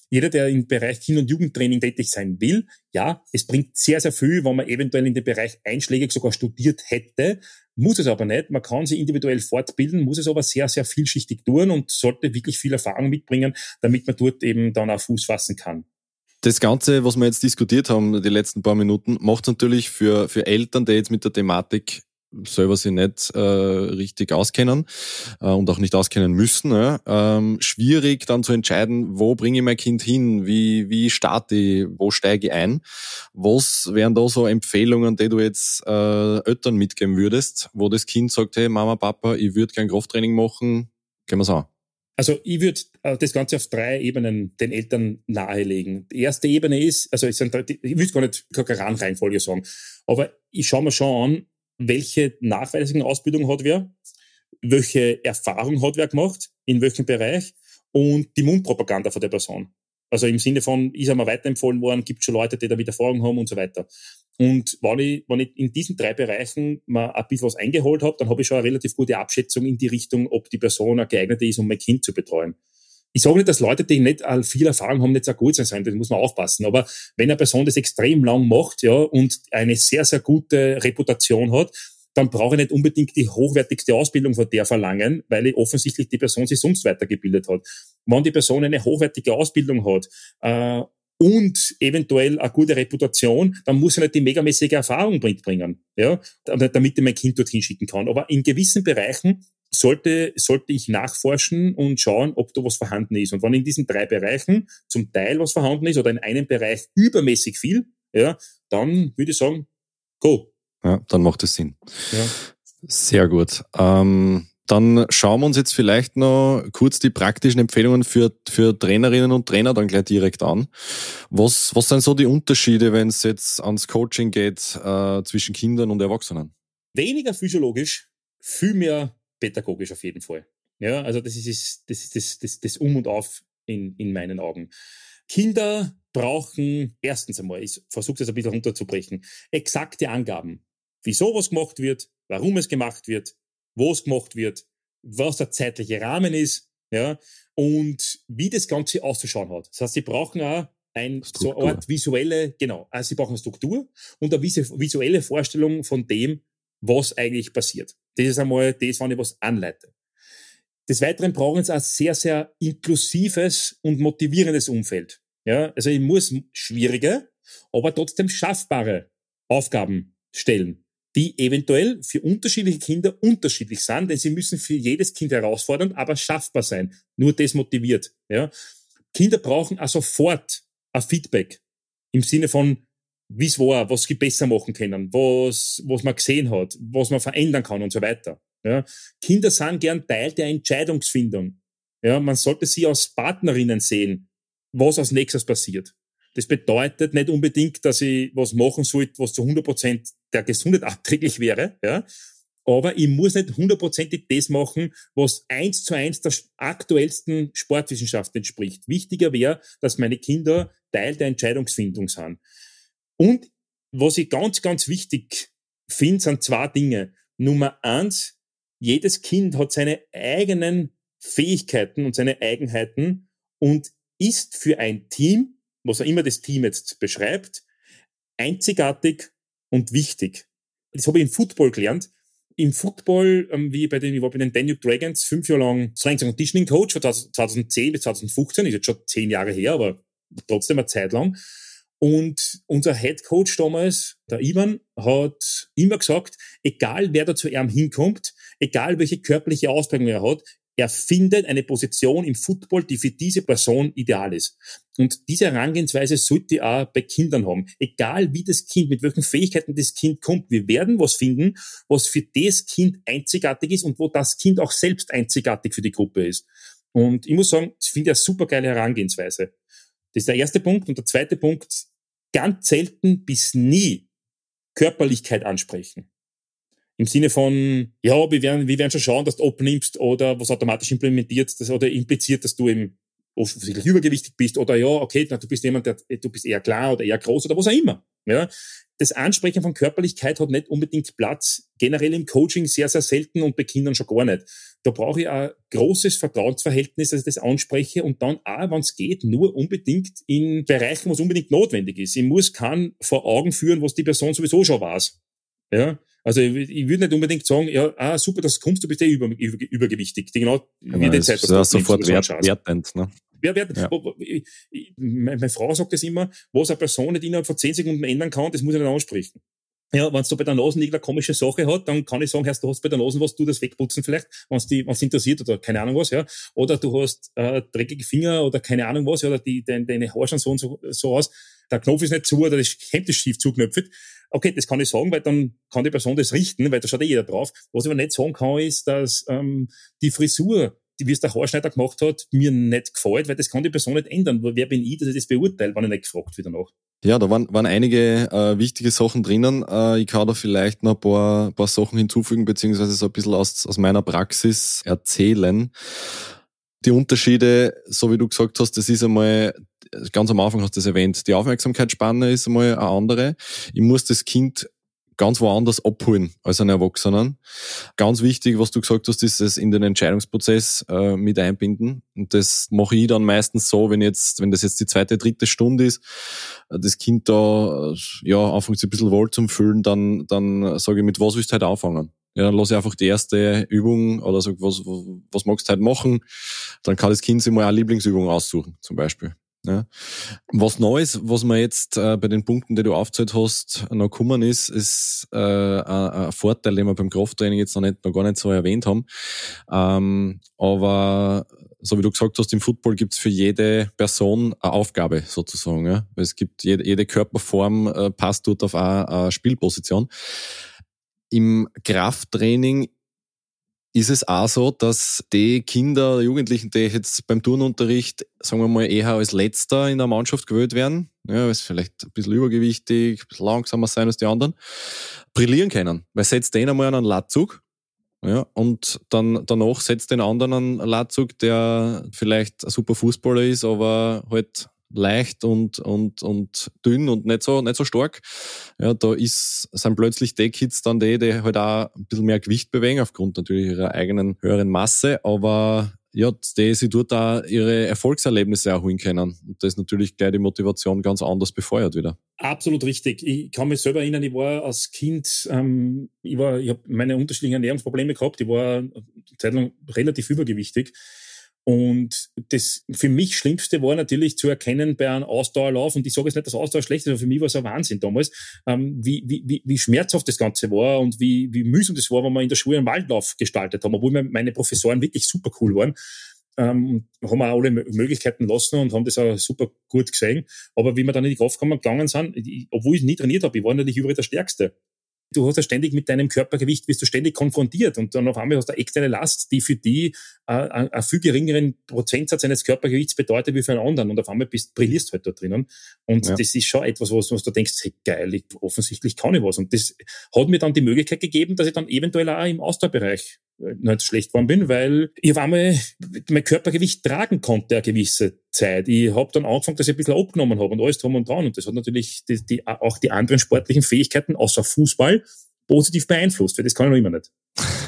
jeder, der im Bereich Kinder- und Jugendtraining tätig sein will, ja, es bringt sehr, sehr viel, wenn man eventuell in den Bereich einschlägig sogar studiert hätte, muss es aber nicht. Man kann sich individuell fortbilden, muss es aber sehr, sehr vielschichtig tun und sollte wirklich viel Erfahrung mitbringen, damit man dort eben dann auch Fuß fassen kann. Das Ganze, was wir jetzt diskutiert haben, die letzten paar Minuten, macht es natürlich für Eltern, die jetzt mit der Thematik selber sich nicht richtig auskennen und auch nicht auskennen müssen, schwierig dann zu entscheiden, wo bringe ich mein Kind hin, wie starte ich, wo steige ich ein. Was wären da so Empfehlungen, die du jetzt Eltern mitgeben würdest, wo das Kind sagt, hey Mama, Papa, ich würde gern Krafttraining machen, gehen wir's an. Also ich würde das Ganze auf 3 Ebenen den Eltern nahelegen. Die erste Ebene ist, also ich will gar nicht keine Reihenfolge sagen, aber ich schaue mir schon an, welche nachweislichen Ausbildung hat wer, welche Erfahrung hat wer gemacht, in welchem Bereich und die Mundpropaganda von der Person. Also im Sinne von, ist einmal weiterempfohlen worden, gibt schon Leute, die damit Erfahrung haben und so weiter. Und wenn ich in diesen 3 Bereichen mal ein bisschen was eingeholt habe, dann habe ich schon eine relativ gute Abschätzung in die Richtung, ob die Person eine geeignete ist, um mein Kind zu betreuen. Ich sage nicht, dass Leute, die nicht viel Erfahrung haben, nicht sehr gut sein, das muss man aufpassen. Aber wenn eine Person das extrem lang macht, ja, und eine sehr, sehr gute Reputation hat, dann brauche ich nicht unbedingt die hochwertigste Ausbildung von der verlangen, weil ich offensichtlich die Person sich sonst weitergebildet hat. Wenn die Person eine hochwertige Ausbildung hat, und eventuell eine gute Reputation, dann muss er nicht die megamäßige Erfahrung mitbringen, ja, damit ich mein Kind dorthin schicken kann. Aber in gewissen Bereichen sollte ich nachforschen und schauen, ob da was vorhanden ist. Und wenn in diesen 3 Bereichen zum Teil was vorhanden ist oder in einem Bereich übermäßig viel, ja, dann würde ich sagen, go. Ja, dann macht es Sinn. Ja. Sehr gut. Dann schauen wir uns jetzt vielleicht noch kurz die praktischen Empfehlungen für Trainerinnen und Trainer dann gleich direkt an. Was sind so die Unterschiede, wenn es jetzt ans Coaching geht, zwischen Kindern und Erwachsenen? Weniger physiologisch, viel mehr pädagogisch auf jeden Fall. Ja, also das ist das Um und Auf in meinen Augen. Kinder brauchen erstens einmal, ich versuche das ein bisschen runterzubrechen, exakte Angaben. Wieso was gemacht wird, warum es gemacht wird, wo es gemacht wird, was der zeitliche Rahmen ist, ja, und wie das Ganze auszuschauen hat. Das heißt, sie brauchen auch so eine Art visuelle, also sie brauchen eine Struktur und eine visuelle Vorstellung von dem, was eigentlich passiert. Das ist einmal das, wenn ich was anleite. Des Weiteren brauchen sie ein sehr, sehr inklusives und motivierendes Umfeld. Ja, also ich muss schwierige, aber trotzdem schaffbare Aufgaben stellen, die eventuell für unterschiedliche Kinder unterschiedlich sind, denn sie müssen für jedes Kind herausfordernd, aber schaffbar sein. Nur das motiviert. Ja. Kinder brauchen auch sofort ein Feedback im Sinne von, wie es war, was sie besser machen können, was man gesehen hat, was man verändern kann und so weiter. Ja. Kinder sind gern Teil der Entscheidungsfindung. Ja, man sollte sie als Partnerinnen sehen, was als nächstes passiert. Das bedeutet nicht unbedingt, dass ich was machen sollte, was zu 100% der Gesundheit abträglich wäre, ja. Aber ich muss nicht 100%ig das machen, was 1:1 der aktuellsten Sportwissenschaft entspricht. Wichtiger wäre, dass meine Kinder Teil der Entscheidungsfindung sind. Und was ich ganz, ganz wichtig finde, sind 2 Dinge. Nummer 1, jedes Kind hat seine eigenen Fähigkeiten und seine Eigenheiten und ist für ein Team, was auch immer das Team jetzt beschreibt, einzigartig und wichtig. Das habe ich im Football gelernt. Im Football, ich war bei den Danube Dragons 5 Jahre lang Strength and Conditioning Coach von 2010 bis 2015, ist jetzt schon 10 Jahre her, aber trotzdem eine Zeit lang. Und unser Head Coach damals, der Ivan, hat immer gesagt, egal wer da zu ihm hinkommt, egal welche körperliche Ausprägung er hat, er findet eine Position im Football, die für diese Person ideal ist. Und diese Herangehensweise sollte ich auch bei Kindern haben. Egal wie das Kind, mit welchen Fähigkeiten das Kind kommt, wir werden was finden, was für das Kind einzigartig ist und wo das Kind auch selbst einzigartig für die Gruppe ist. Und ich muss sagen, das finde ich eine super geile Herangehensweise. Das ist der erste Punkt. Und der zweite Punkt, ganz selten bis nie Körperlichkeit ansprechen. Im Sinne von, ja, wir werden schon schauen, dass du abnimmst oder was automatisch implementiert oder impliziert, dass du eben offensichtlich übergewichtig bist oder ja, okay, du bist jemand, du bist eher klar oder eher groß oder was auch immer. Ja. das Ansprechen von Körperlichkeit hat nicht unbedingt Platz, generell im Coaching sehr, sehr selten und bei Kindern schon gar nicht. Da brauche ich ein großes Vertrauensverhältnis, dass ich das anspreche und dann auch, wenn es geht, nur unbedingt in Bereichen, wo es unbedingt notwendig ist. Ich muss keinen vor Augen führen, was die Person sowieso schon weiß. Ja, also ich würde nicht unbedingt sagen, ja, super, dass du kommst, du bist übergewichtig. Genau, wie die Zeit, dass du sofort wertend, ne? Ja. Meine Frau sagt das immer, was eine Person nicht innerhalb von 10 Sekunden ändern kann, das muss ich nicht ansprechen. Ja, wenn es da bei der Nase irgendeine komische Sache hat, dann kann ich sagen, du hast bei der Nase was, du das wegputzen vielleicht, wenn es interessiert oder keine Ahnung was, ja. Oder du hast dreckige Finger oder keine Ahnung was, ja, oder deine Haare schauen so aus, der Knopf ist nicht zu oder das Hemd ist schief zuknöpft. Okay, das kann ich sagen, weil dann kann die Person das richten, weil da schaut jeder drauf. Was ich aber nicht sagen kann, ist, dass die Frisur, wie es der Haarschneider gemacht hat, mir nicht gefällt, weil das kann die Person nicht ändern. Wer bin ich, dass ich das beurteile, wenn ich nicht gefragt wird danach? Ja, da waren einige wichtige Sachen drinnen. Ich kann da vielleicht noch ein paar Sachen hinzufügen, beziehungsweise so ein bisschen aus meiner Praxis erzählen. Die Unterschiede, so wie du gesagt hast, das ist einmal, ganz am Anfang hast du das erwähnt, die Aufmerksamkeitsspanne ist einmal eine andere. Ich muss das Kind ganz woanders abholen als einen Erwachsenen. Ganz wichtig, was du gesagt hast, ist es in den Entscheidungsprozess mit einbinden. Und das mache ich dann meistens so, wenn das jetzt die 2., 3. Stunde ist, das Kind da anfängt sich ein bisschen wohl zum Fühlen, dann sage ich, mit was willst du heute anfangen? Ja, dann lasse ich einfach die erste Übung oder sag, was magst du heute machen? Dann kann das Kind sich mal eine Lieblingsübung aussuchen, zum Beispiel. Ja. Was Neues, was mir jetzt bei den Punkten, die du aufgezählt hast, noch gekommen ist ein Vorteil, den wir beim Krafttraining jetzt noch gar nicht so erwähnt haben. Aber so wie du gesagt hast, im Football gibt's für jede Person eine Aufgabe sozusagen. Ja. Es gibt jede Körperform passt dort auf eine Spielposition. Im Krafttraining ist es auch so, dass die Kinder, Jugendlichen, die jetzt beim Turnunterricht, sagen wir mal, eher als Letzter in der Mannschaft gewählt werden, ja, ist vielleicht ein bisschen übergewichtig, ein bisschen langsamer sein als die anderen, brillieren können. Weil setzt den einmal einen Latzug, ja, und dann danach setzt den anderen einen Latzug, der vielleicht ein super Fußballer ist, aber halt leicht und dünn und nicht so stark. Ja, sind plötzlich die Kids dann die halt auch ein bisschen mehr Gewicht bewegen, aufgrund natürlich ihrer eigenen höheren Masse, aber ja, die sich dort auch ihre Erfolgserlebnisse erholen können. Und das ist natürlich gleich die Motivation ganz anders befeuert wieder. Absolut richtig. Ich kann mich selber erinnern, ich war als Kind, ich habe meine unterschiedlichen Ernährungsprobleme gehabt, ich war eine Zeit lang relativ übergewichtig. Und das für mich Schlimmste war natürlich zu erkennen bei einem Ausdauerlauf, und ich sage jetzt nicht, dass Ausdauer schlecht ist, aber für mich war es ein Wahnsinn damals, wie schmerzhaft das Ganze war und wie mühsam das war, wenn wir in der Schule einen Waldlauf gestaltet haben, obwohl meine Professoren wirklich super cool waren. Haben wir auch alle Möglichkeiten lassen und haben das auch super gut gesehen. Aber wie wir dann in die Kraftkammer gegangen sind, obwohl ich nie trainiert habe, ich war natürlich überall der Stärkste. Du hast ja ständig mit deinem Körpergewicht, wirst du ständig konfrontiert, und dann auf einmal hast du eine externe Last, die für die einen viel geringeren Prozentsatz eines Körpergewichts bedeutet wie für einen anderen, und auf einmal brillierst halt da drinnen, und ja. Das ist schon etwas, was du denkst, hey, geil, offensichtlich kann ich was, und das hat mir dann die Möglichkeit gegeben, dass ich dann eventuell auch im Ausdauerbereich nicht schlecht geworden bin, weil ich auf einmal mein Körpergewicht tragen konnte eine gewisse Zeit. Ich habe dann angefangen, dass ich ein bisschen abgenommen habe und alles drum und dran, und das hat natürlich auch die anderen sportlichen Fähigkeiten außer Fußball positiv beeinflusst, weil das kann ich noch immer nicht.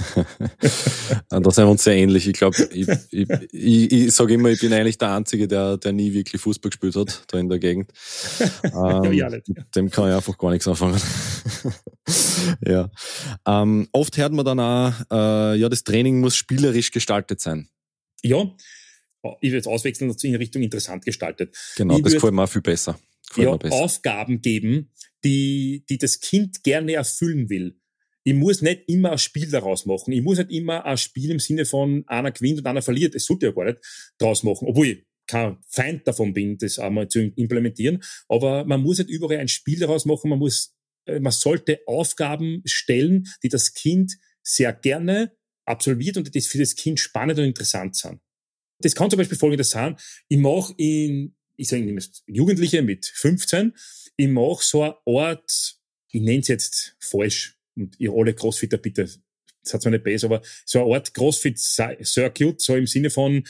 Da sind wir uns sehr ähnlich. Ich glaube, ich sage immer, ich bin eigentlich der Einzige, der nie wirklich Fußball gespielt hat, da in der Gegend. Mit dem kann ich einfach gar nichts anfangen. Ja. Oft hört man dann auch, das Training muss spielerisch gestaltet sein. Ja, ich würde jetzt auswechseln in Richtung interessant gestaltet. Genau, das gefällt mir auch viel besser. Aufgaben geben, die das Kind gerne erfüllen will. Ich muss nicht immer ein Spiel daraus machen. Ich muss nicht immer ein Spiel im Sinne von einer gewinnt und einer verliert. Es sollte ja gar nicht draus machen, obwohl ich kein Feind davon bin, das einmal zu implementieren. Aber man muss nicht überall ein Spiel daraus machen. Man sollte Aufgaben stellen, die das Kind sehr gerne absolviert und die für das Kind spannend und interessant sind. Das kann zum Beispiel Folgendes sein: ich sage Jugendliche mit 15, ich mache so eine Art, ich nenne es jetzt falsch, und ihr alle Crossfitter bitte, das hat zwar nicht besser, aber so eine Art Crossfit-Circuit, so im Sinne von,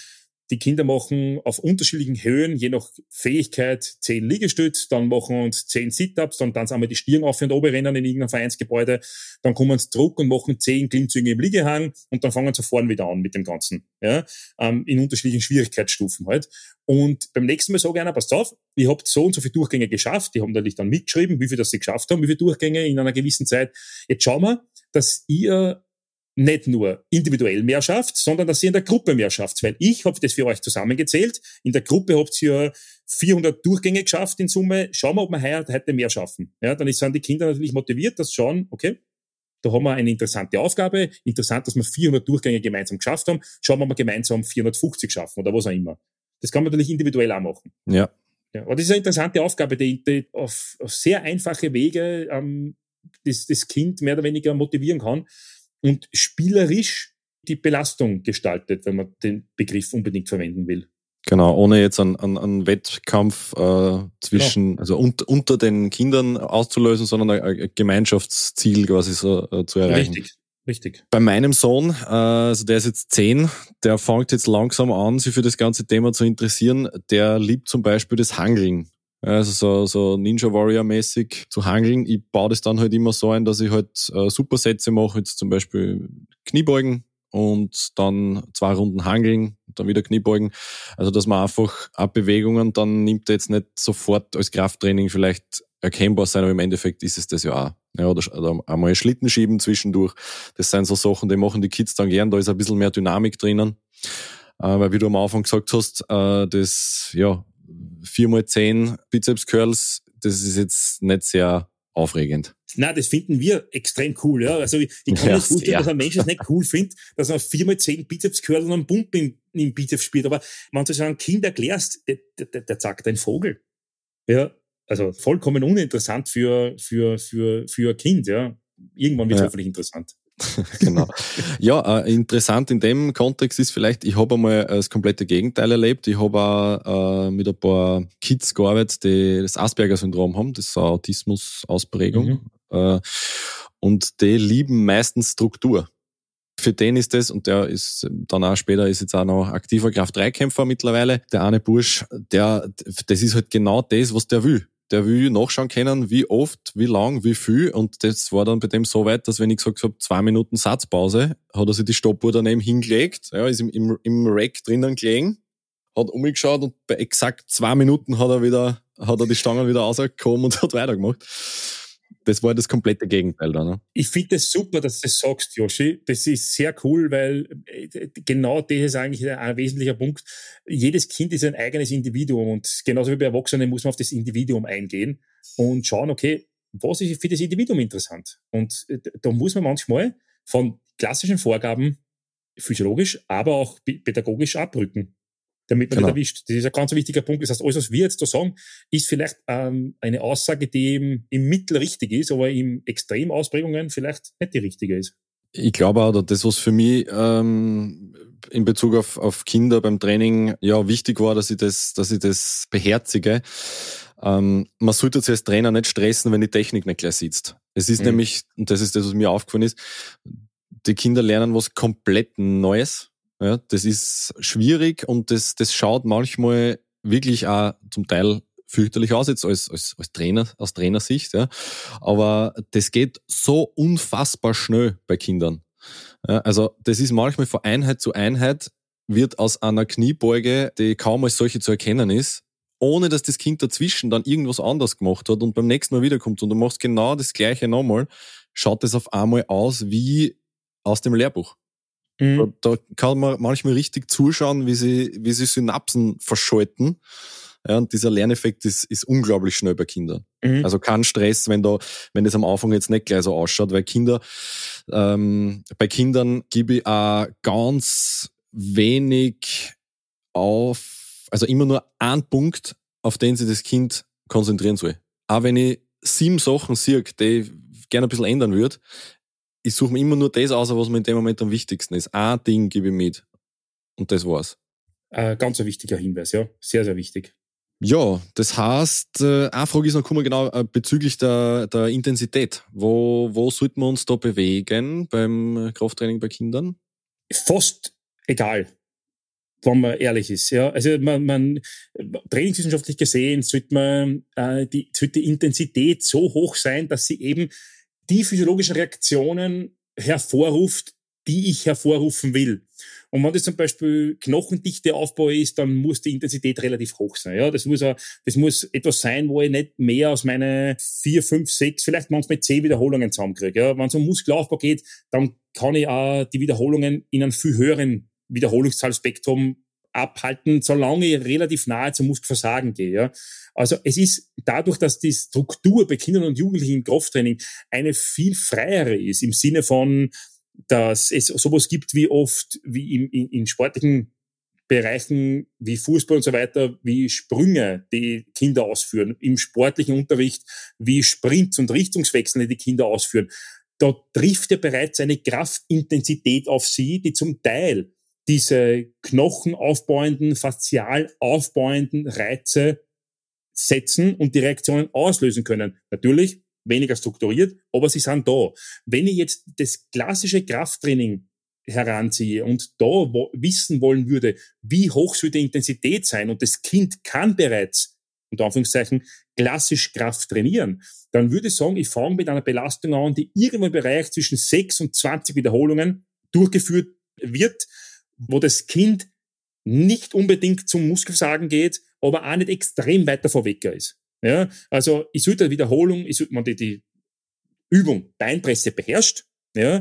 Die Kinder machen auf unterschiedlichen Höhen, je nach Fähigkeit, 10 Liegestütz, dann machen uns 10 Sit-Ups, dann tanzen einmal die Stirn auf und oben rennen in irgendeinem Vereinsgebäude, dann kommen sie zurück und machen 10 Klimmzüge im Liegehang und dann fangen sie vorne wieder an mit dem Ganzen. Ja? In unterschiedlichen Schwierigkeitsstufen halt. Und beim nächsten Mal sage ich einer, passt auf, ich habt so und so viele Durchgänge geschafft, die haben natürlich dann mitgeschrieben, wie viel das sie geschafft haben, wie viele Durchgänge in einer gewissen Zeit. Jetzt schauen wir, dass ihr nicht nur individuell mehr schafft, sondern dass ihr in der Gruppe mehr schafft. Weil ich habe das für euch zusammengezählt. In der Gruppe habt ihr ja 400 Durchgänge geschafft in Summe. Schauen wir, ob wir heute mehr schaffen. Ja, dann sind die Kinder natürlich motiviert, dass schauen, okay, da haben wir eine interessante Aufgabe. Interessant, dass wir 400 Durchgänge gemeinsam geschafft haben. Schauen wir, ob wir gemeinsam 450 schaffen oder was auch immer. Das kann man natürlich individuell auch machen. Ja. Ja, aber das ist eine interessante Aufgabe, die auf sehr einfache Wege das Kind mehr oder weniger motivieren kann und spielerisch die Belastung gestaltet, wenn man den Begriff unbedingt verwenden will. Genau, ohne jetzt einen Wettkampf zwischen, genau, also unter den Kindern auszulösen, sondern ein Gemeinschaftsziel quasi so zu erreichen. Richtig. Bei meinem Sohn, also der ist jetzt 10, der fängt jetzt langsam an, sich für das ganze Thema zu interessieren. Der liebt zum Beispiel das Hangeln. Also so Ninja Warrior mäßig zu hangeln. Ich baue das dann halt immer so ein, dass ich halt Supersätze mache, jetzt zum Beispiel Kniebeugen und dann 2 Runden hangeln, dann wieder Kniebeugen. Also dass man einfach auch Bewegungen, dann nimmt er jetzt nicht sofort als Krafttraining vielleicht erkennbar sein, aber im Endeffekt ist es das ja auch. Ja, oder einmal Schlitten schieben zwischendurch. Das sind so Sachen, die machen die Kids dann gern, da ist ein bisschen mehr Dynamik drinnen. Weil wie du am Anfang gesagt hast, das 4x10 Bizeps Curls, das ist jetzt nicht sehr aufregend. Na, das finden wir extrem cool, ja. Also ich kann mir nicht vorstellen, dass ein Mensch das nicht cool findet, dass er 4x10 Bizeps Curl und einen Pump im Bizeps spielt. Aber wenn du so einem Kind erklärst, der zackt ein Vogel. Ja. Also vollkommen uninteressant für ein Kind, ja. Irgendwann wird es hoffentlich interessant. Genau. Ja, interessant in dem Kontext ist vielleicht, ich habe einmal das komplette Gegenteil erlebt. Ich habe auch mit ein paar Kids gearbeitet, die das Asperger-Syndrom haben, das ist eine Autismus-Ausprägung. Und die lieben meistens Struktur. Für den ist das, und der ist dann auch später, ist jetzt auch noch aktiver Kraft-3-Kämpfer mittlerweile, der eine Bursch, das ist halt genau das, was der will. Der will nachschauen können, wie oft, wie lang, wie viel. Und das war dann bei dem so weit, dass wenn ich gesagt habe, 2 Minuten Satzpause, hat er sich die Stoppuhr daneben hingelegt, ja, ist im Rack drinnen gelegen, hat umgeschaut und bei exakt 2 Minuten hat er die Stangen wieder rausgekommen und hat weitergemacht. Das war das komplette Gegenteil da, ne? Ich finde es super, dass du das sagst, Joshi. Das ist sehr cool, weil genau das ist eigentlich ein wesentlicher Punkt. Jedes Kind ist ein eigenes Individuum und genauso wie bei Erwachsenen muss man auf das Individuum eingehen und schauen, okay, was ist für das Individuum interessant? Und da muss man manchmal von klassischen Vorgaben physiologisch, aber auch pädagogisch abrücken, damit man nicht erwischt. Das ist ein ganz wichtiger Punkt. Das heißt, alles, was wir jetzt da sagen, ist vielleicht eine Aussage, die im Mittel richtig ist, aber in Extremausprägungen vielleicht nicht die richtige ist. Ich glaube auch, das, was für mich in Bezug auf Kinder beim Training ja wichtig war, dass ich das beherzige. Man sollte sich als Trainer nicht stressen, wenn die Technik nicht gleich sitzt. Es ist nämlich, und das ist das, was mir aufgefallen ist, die Kinder lernen was komplett Neues. Ja, das ist schwierig und das schaut manchmal wirklich auch zum Teil fürchterlich aus, jetzt als Trainer, aus Trainersicht, ja. Aber das geht so unfassbar schnell bei Kindern. Ja, also, das ist manchmal von Einheit zu Einheit wird aus einer Kniebeuge, die kaum als solche zu erkennen ist, ohne dass das Kind dazwischen dann irgendwas anderes gemacht hat und beim nächsten Mal wiederkommt und du machst genau das Gleiche nochmal, schaut das auf einmal aus wie aus dem Lehrbuch. Da kann man manchmal richtig zuschauen, wie sie Synapsen verschalten. Ja, und dieser Lerneffekt ist unglaublich schnell bei Kindern. Also kein Stress, wenn das am Anfang jetzt nicht gleich so ausschaut, weil bei Kindern gebe ich auch ganz wenig also immer nur einen Punkt, auf den sich das Kind konzentrieren soll. Auch wenn ich 7 Sachen sehe, die ich gerne ein bisschen ändern würde, ich suche mir immer nur das aus, was mir in dem Moment am wichtigsten ist. Ein Ding gebe ich mit. Und das war's. Ganz ein wichtiger Hinweis, ja. Sehr, sehr wichtig. Ja, das heißt, eine Frage ist noch gekommen, genau, bezüglich der Intensität. Wo sollten wir uns da bewegen beim Krafttraining bei Kindern? Fast egal. wenn man ehrlich ist. Ja, also man trainingswissenschaftlich gesehen sollte die Intensität so hoch sein, dass sie eben die physiologischen Reaktionen hervorruft, die ich hervorrufen will. Und wenn das zum Beispiel knochendichte Aufbau ist, dann muss die Intensität relativ hoch sein. Ja, das muss etwas sein, wo ich nicht mehr aus meinen 4, 5, 6, vielleicht manchmal 10 Wiederholungen zusammenkriege. Ja, wenn es um Muskelaufbau geht, dann kann ich auch die Wiederholungen in einem viel höheren Wiederholungszahlspektrum abhalten, solange ich relativ nahe zum Muskelversagen gehe. Ja. Also es ist dadurch, dass die Struktur bei Kindern und Jugendlichen im Krafttraining eine viel freiere ist, im Sinne von, dass es sowas gibt wie oft, wie in sportlichen Bereichen wie Fußball und so weiter, wie Sprünge, die Kinder ausführen, im sportlichen Unterricht wie Sprints und Richtungswechsel, die Kinder ausführen. Da trifft ja bereits eine Kraftintensität auf sie, die zum Teil diese knochenaufbauenden, faszial aufbauenden Reize setzen und die Reaktionen auslösen können. Natürlich weniger strukturiert, aber sie sind da. Wenn ich jetzt das klassische Krafttraining heranziehe und da wissen wollen würde, wie hoch soll die Intensität sein und das Kind kann bereits, unter Anführungszeichen, klassisch Kraft trainieren, dann würde ich sagen, ich fange mit einer Belastung an, die irgendwo im Bereich zwischen 6 und 20 Wiederholungen durchgeführt wird, wo das Kind nicht unbedingt zum Muskelversagen geht, aber auch nicht extrem weiter vorweg ist. Ja, also ich sollte man die Übung Beinpresse beherrscht, ja,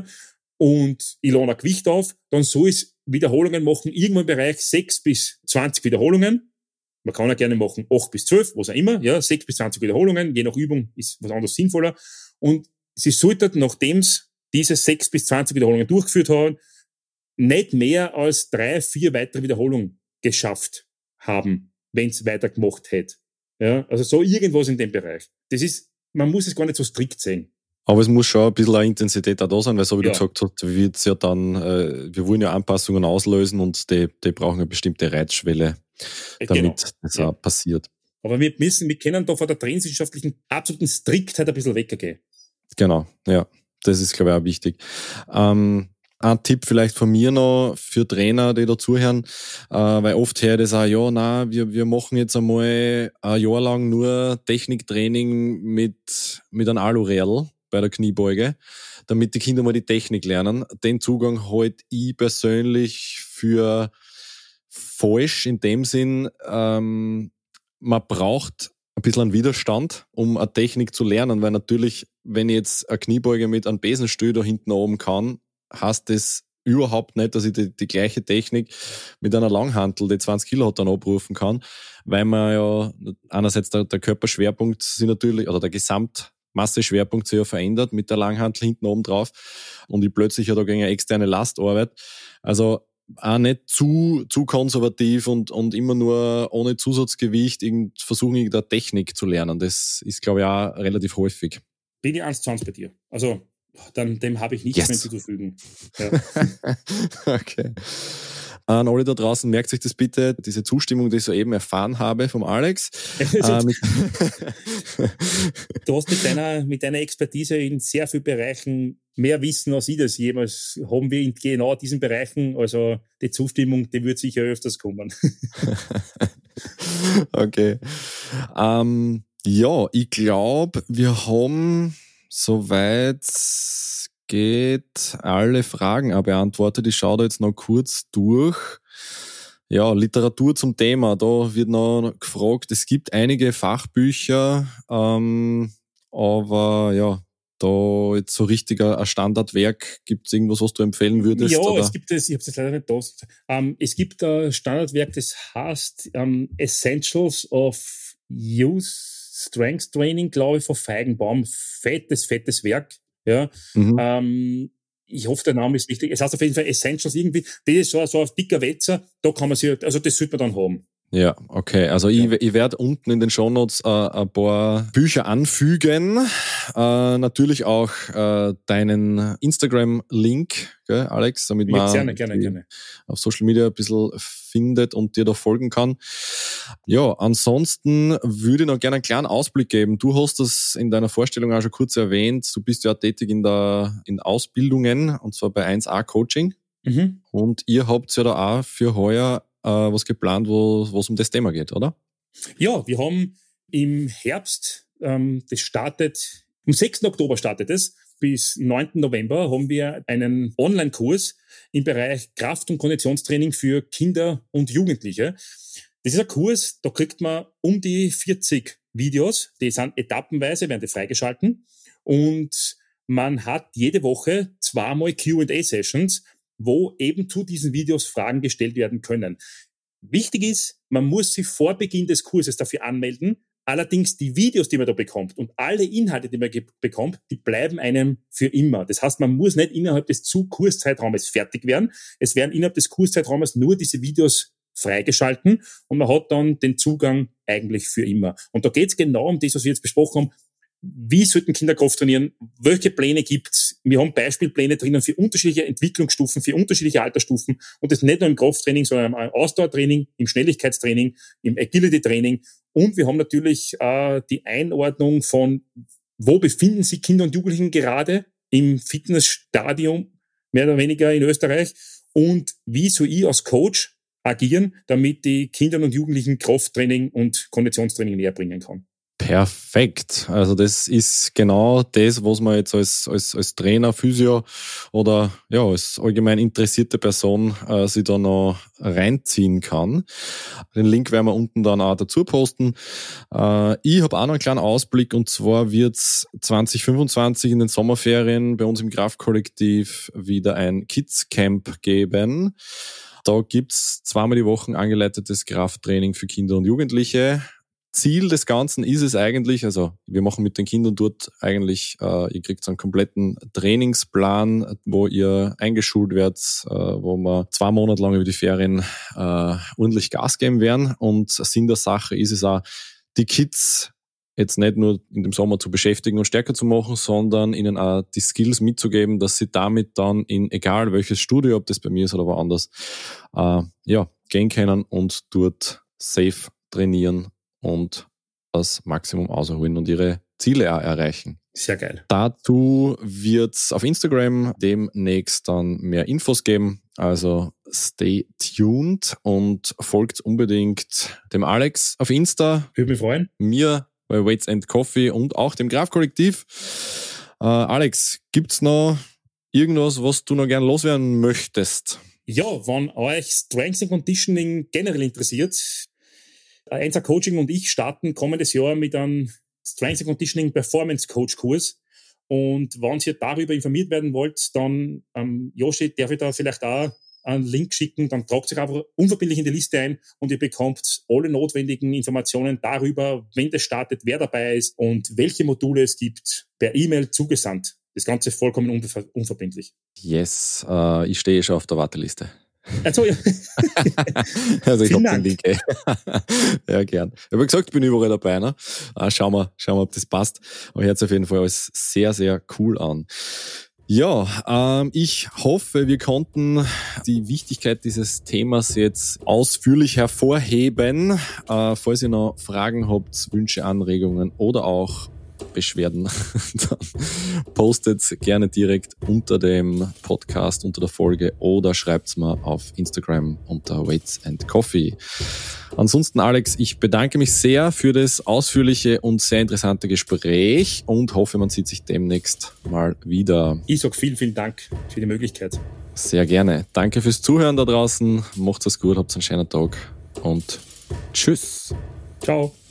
und ich lade ein Gewicht auf, dann soll es Wiederholungen machen, irgendwo im Bereich 6 bis 20 Wiederholungen. Man kann ja gerne machen 8 bis 12, was auch immer, ja, 6 bis 20 Wiederholungen, je nach Übung ist was anderes sinnvoller. Und sie sollten, nachdem sie diese 6 bis 20 Wiederholungen durchgeführt haben, nicht mehr als 3, 4 weitere Wiederholungen geschafft haben, wenn es weitergemacht hätte. Ja, also so irgendwas in dem Bereich. Man muss es gar nicht so strikt sehen. Aber es muss schon ein bisschen eine Intensität auch da sein, weil so wie du gesagt hast, wird's ja dann, wir wollen ja Anpassungen auslösen und die brauchen eine bestimmte Reizschwelle, damit das auch passiert. Aber wir können da von der trainingswissenschaftlichen absoluten Striktheit ein bisschen weggehen. Genau, ja. Das ist, glaube ich, auch wichtig. Ein Tipp vielleicht von mir noch für Trainer, die da zuhören, weil oft höre ich das auch, wir machen jetzt einmal ein Jahr lang nur Techniktraining mit einem Alu-Rädel bei der Kniebeuge, damit die Kinder mal die Technik lernen. Den Zugang halte ich persönlich für falsch in dem Sinn, man braucht ein bisschen einen Widerstand, um eine Technik zu lernen, weil natürlich, wenn ich jetzt eine Kniebeuge mit einem Besenstuhl da hinten oben kann, heißt das überhaupt nicht, dass ich die gleiche Technik mit einer Langhantel, die 20 Kilo hat, dann abrufen kann, weil man ja einerseits der Körperschwerpunkt sich natürlich, oder der Gesamtmasseschwerpunkt sich ja verändert mit der Langhantel hinten oben drauf und ich plötzlich ja da gegen eine externe Last arbeite. Also auch nicht zu konservativ und immer nur ohne Zusatzgewicht versuchen, irgendeine Technik zu lernen. Das ist, glaube ich, auch relativ häufig. Bin ich 1:1 bei dir. Also dem habe ich nichts mehr hinzuzufügen. Ja. Okay. An alle da draußen, merkt euch das bitte, diese Zustimmung, die ich soeben erfahren habe vom Alex. Du hast mit deiner Expertise in sehr vielen Bereichen mehr Wissen, als ich das jemals haben wir in genau diesen Bereichen. Also die Zustimmung, die wird sicher öfters kommen. Okay. Ich glaube, wir haben soweit geht alle Fragen auch beantwortet. Ich schaue da jetzt noch kurz durch. Ja, Literatur zum Thema. Da wird noch gefragt. Es gibt einige Fachbücher, aber ja, da jetzt so richtig ein Standardwerk. Gibt es irgendwas, was du empfehlen würdest? Ja, oder? Ich habe es jetzt leider nicht da. Es gibt ein Standardwerk, das heißt Essentials of Youth Strength Training, glaube ich, von Feigenbaum. Fettes Werk. Ja. Ich hoffe, der Name ist richtig. Es heißt auf jeden Fall Essentials irgendwie. Das ist so auf dicker Wetzer. Da kann man sich, also das sollte man dann haben. Ja, okay. Also ich werde unten in den Shownotes ein paar Bücher anfügen. Natürlich auch deinen Instagram-Link, gell, Alex, damit man gerne. auf Social Media ein bisschen findet und dir da folgen kann. Ja, ansonsten würde ich noch gerne einen kleinen Ausblick geben. Du hast das in deiner Vorstellung auch schon kurz erwähnt. Du bist ja tätig in Ausbildungen, und zwar bei 1A Coaching. Und ihr habt ja da auch für heuer was geplant, wo es um das Thema geht, oder? Ja, wir haben im Herbst, das startet, am 6. Oktober startet es, bis 9. November haben wir einen Online-Kurs im Bereich Kraft- und Konditionstraining für Kinder und Jugendliche. Das ist ein Kurs, da kriegt man um die 40 Videos, die sind etappenweise, werden die freigeschalten und man hat jede Woche 2-mal Q&A-Sessions, wo eben zu diesen Videos Fragen gestellt werden können. Wichtig ist, man muss sich vor Beginn des Kurses dafür anmelden. Allerdings die Videos, die man da bekommt und alle Inhalte, die man bekommt, die bleiben einem für immer. Das heißt, man muss nicht innerhalb des Kurszeitraumes fertig werden. Es werden innerhalb des Kurszeitraumes nur diese Videos freigeschalten und man hat dann den Zugang eigentlich für immer. Und da geht es genau um das, was wir jetzt besprochen haben. Wie sollten Kinder Kraft trainieren? Welche Pläne gibt's? Wir haben Beispielpläne drinnen für unterschiedliche Entwicklungsstufen, für unterschiedliche Altersstufen. Und das nicht nur im Krafttraining, sondern im Ausdauertraining, im Schnelligkeitstraining, im Agility-Training. Und wir haben natürlich die Einordnung von, wo befinden sich Kinder und Jugendlichen gerade im Fitnessstadium, mehr oder weniger in Österreich. Und wie soll ich als Coach agieren, damit die Kindern und Jugendlichen Krafttraining und Konditionstraining näher bringen kann. Perfekt. Also das ist genau das, was man jetzt als Trainer, Physio oder ja als allgemein interessierte Person sich da noch reinziehen kann. Den Link werden wir unten dann auch dazu posten. Ich habe auch noch einen kleinen Ausblick und zwar wird's 2025 in den Sommerferien bei uns im Kraftkollektiv wieder ein Kids Camp geben. Da gibt's 2-mal die Woche angeleitetes Krafttraining für Kinder und Jugendliche. Ziel des Ganzen ist es eigentlich, also wir machen mit den Kindern dort eigentlich, ihr kriegt so einen kompletten Trainingsplan, wo ihr eingeschult werdet, wo wir 2 Monate lang über die Ferien ordentlich Gas geben werden. Und Sinn der Sache ist es auch, die Kids jetzt nicht nur in dem Sommer zu beschäftigen und stärker zu machen, sondern ihnen auch die Skills mitzugeben, dass sie damit dann in egal welches Studio, ob das bei mir ist oder woanders, gehen können und dort safe trainieren und das Maximum ausholen und ihre Ziele auch erreichen. Sehr geil. Dazu wird's auf Instagram demnächst dann mehr Infos geben. Also stay tuned und folgt unbedingt dem Alex auf Insta. Würde mich freuen. Mir bei Weights and Coffee und auch dem Kraftkollektiv. Alex, gibt's noch irgendwas, was du noch gern loswerden möchtest? Ja, wenn euch Strength and Conditioning generell interessiert, Enza Coaching und ich starten kommendes Jahr mit einem Strength and Conditioning Performance Coach Kurs. Und wenn ihr darüber informiert werden wollt, dann, Joshi, darf ich da vielleicht auch einen Link schicken, dann tragt euch einfach unverbindlich in die Liste ein und ihr bekommt alle notwendigen Informationen darüber, wenn das startet, wer dabei ist und welche Module es gibt, per E-Mail zugesandt. Das Ganze vollkommen unverbindlich. Yes, ich stehe schon auf der Warteliste. Also, ja. Also ich Vielen hab den Link. Ja, gern. Ich habe gesagt, ich bin überall dabei. Ne? Schauen wir, ob das passt. Aber hört sich auf jeden Fall alles sehr, sehr cool an. Ja, ich hoffe, wir konnten die Wichtigkeit dieses Themas jetzt ausführlich hervorheben. Falls ihr noch Fragen habt, Wünsche, Anregungen oder auch Beschwerden, dann postet gerne direkt unter dem Podcast, unter der Folge oder schreibt's mir auf Instagram unter Weights and Coffee. Ansonsten, Alex, ich bedanke mich sehr für das ausführliche und sehr interessante Gespräch und hoffe, man sieht sich demnächst mal wieder. Ich sage vielen, vielen Dank für die Möglichkeit. Sehr gerne. Danke fürs Zuhören da draußen. Macht's es gut, habt einen schönen Tag und tschüss. Ciao.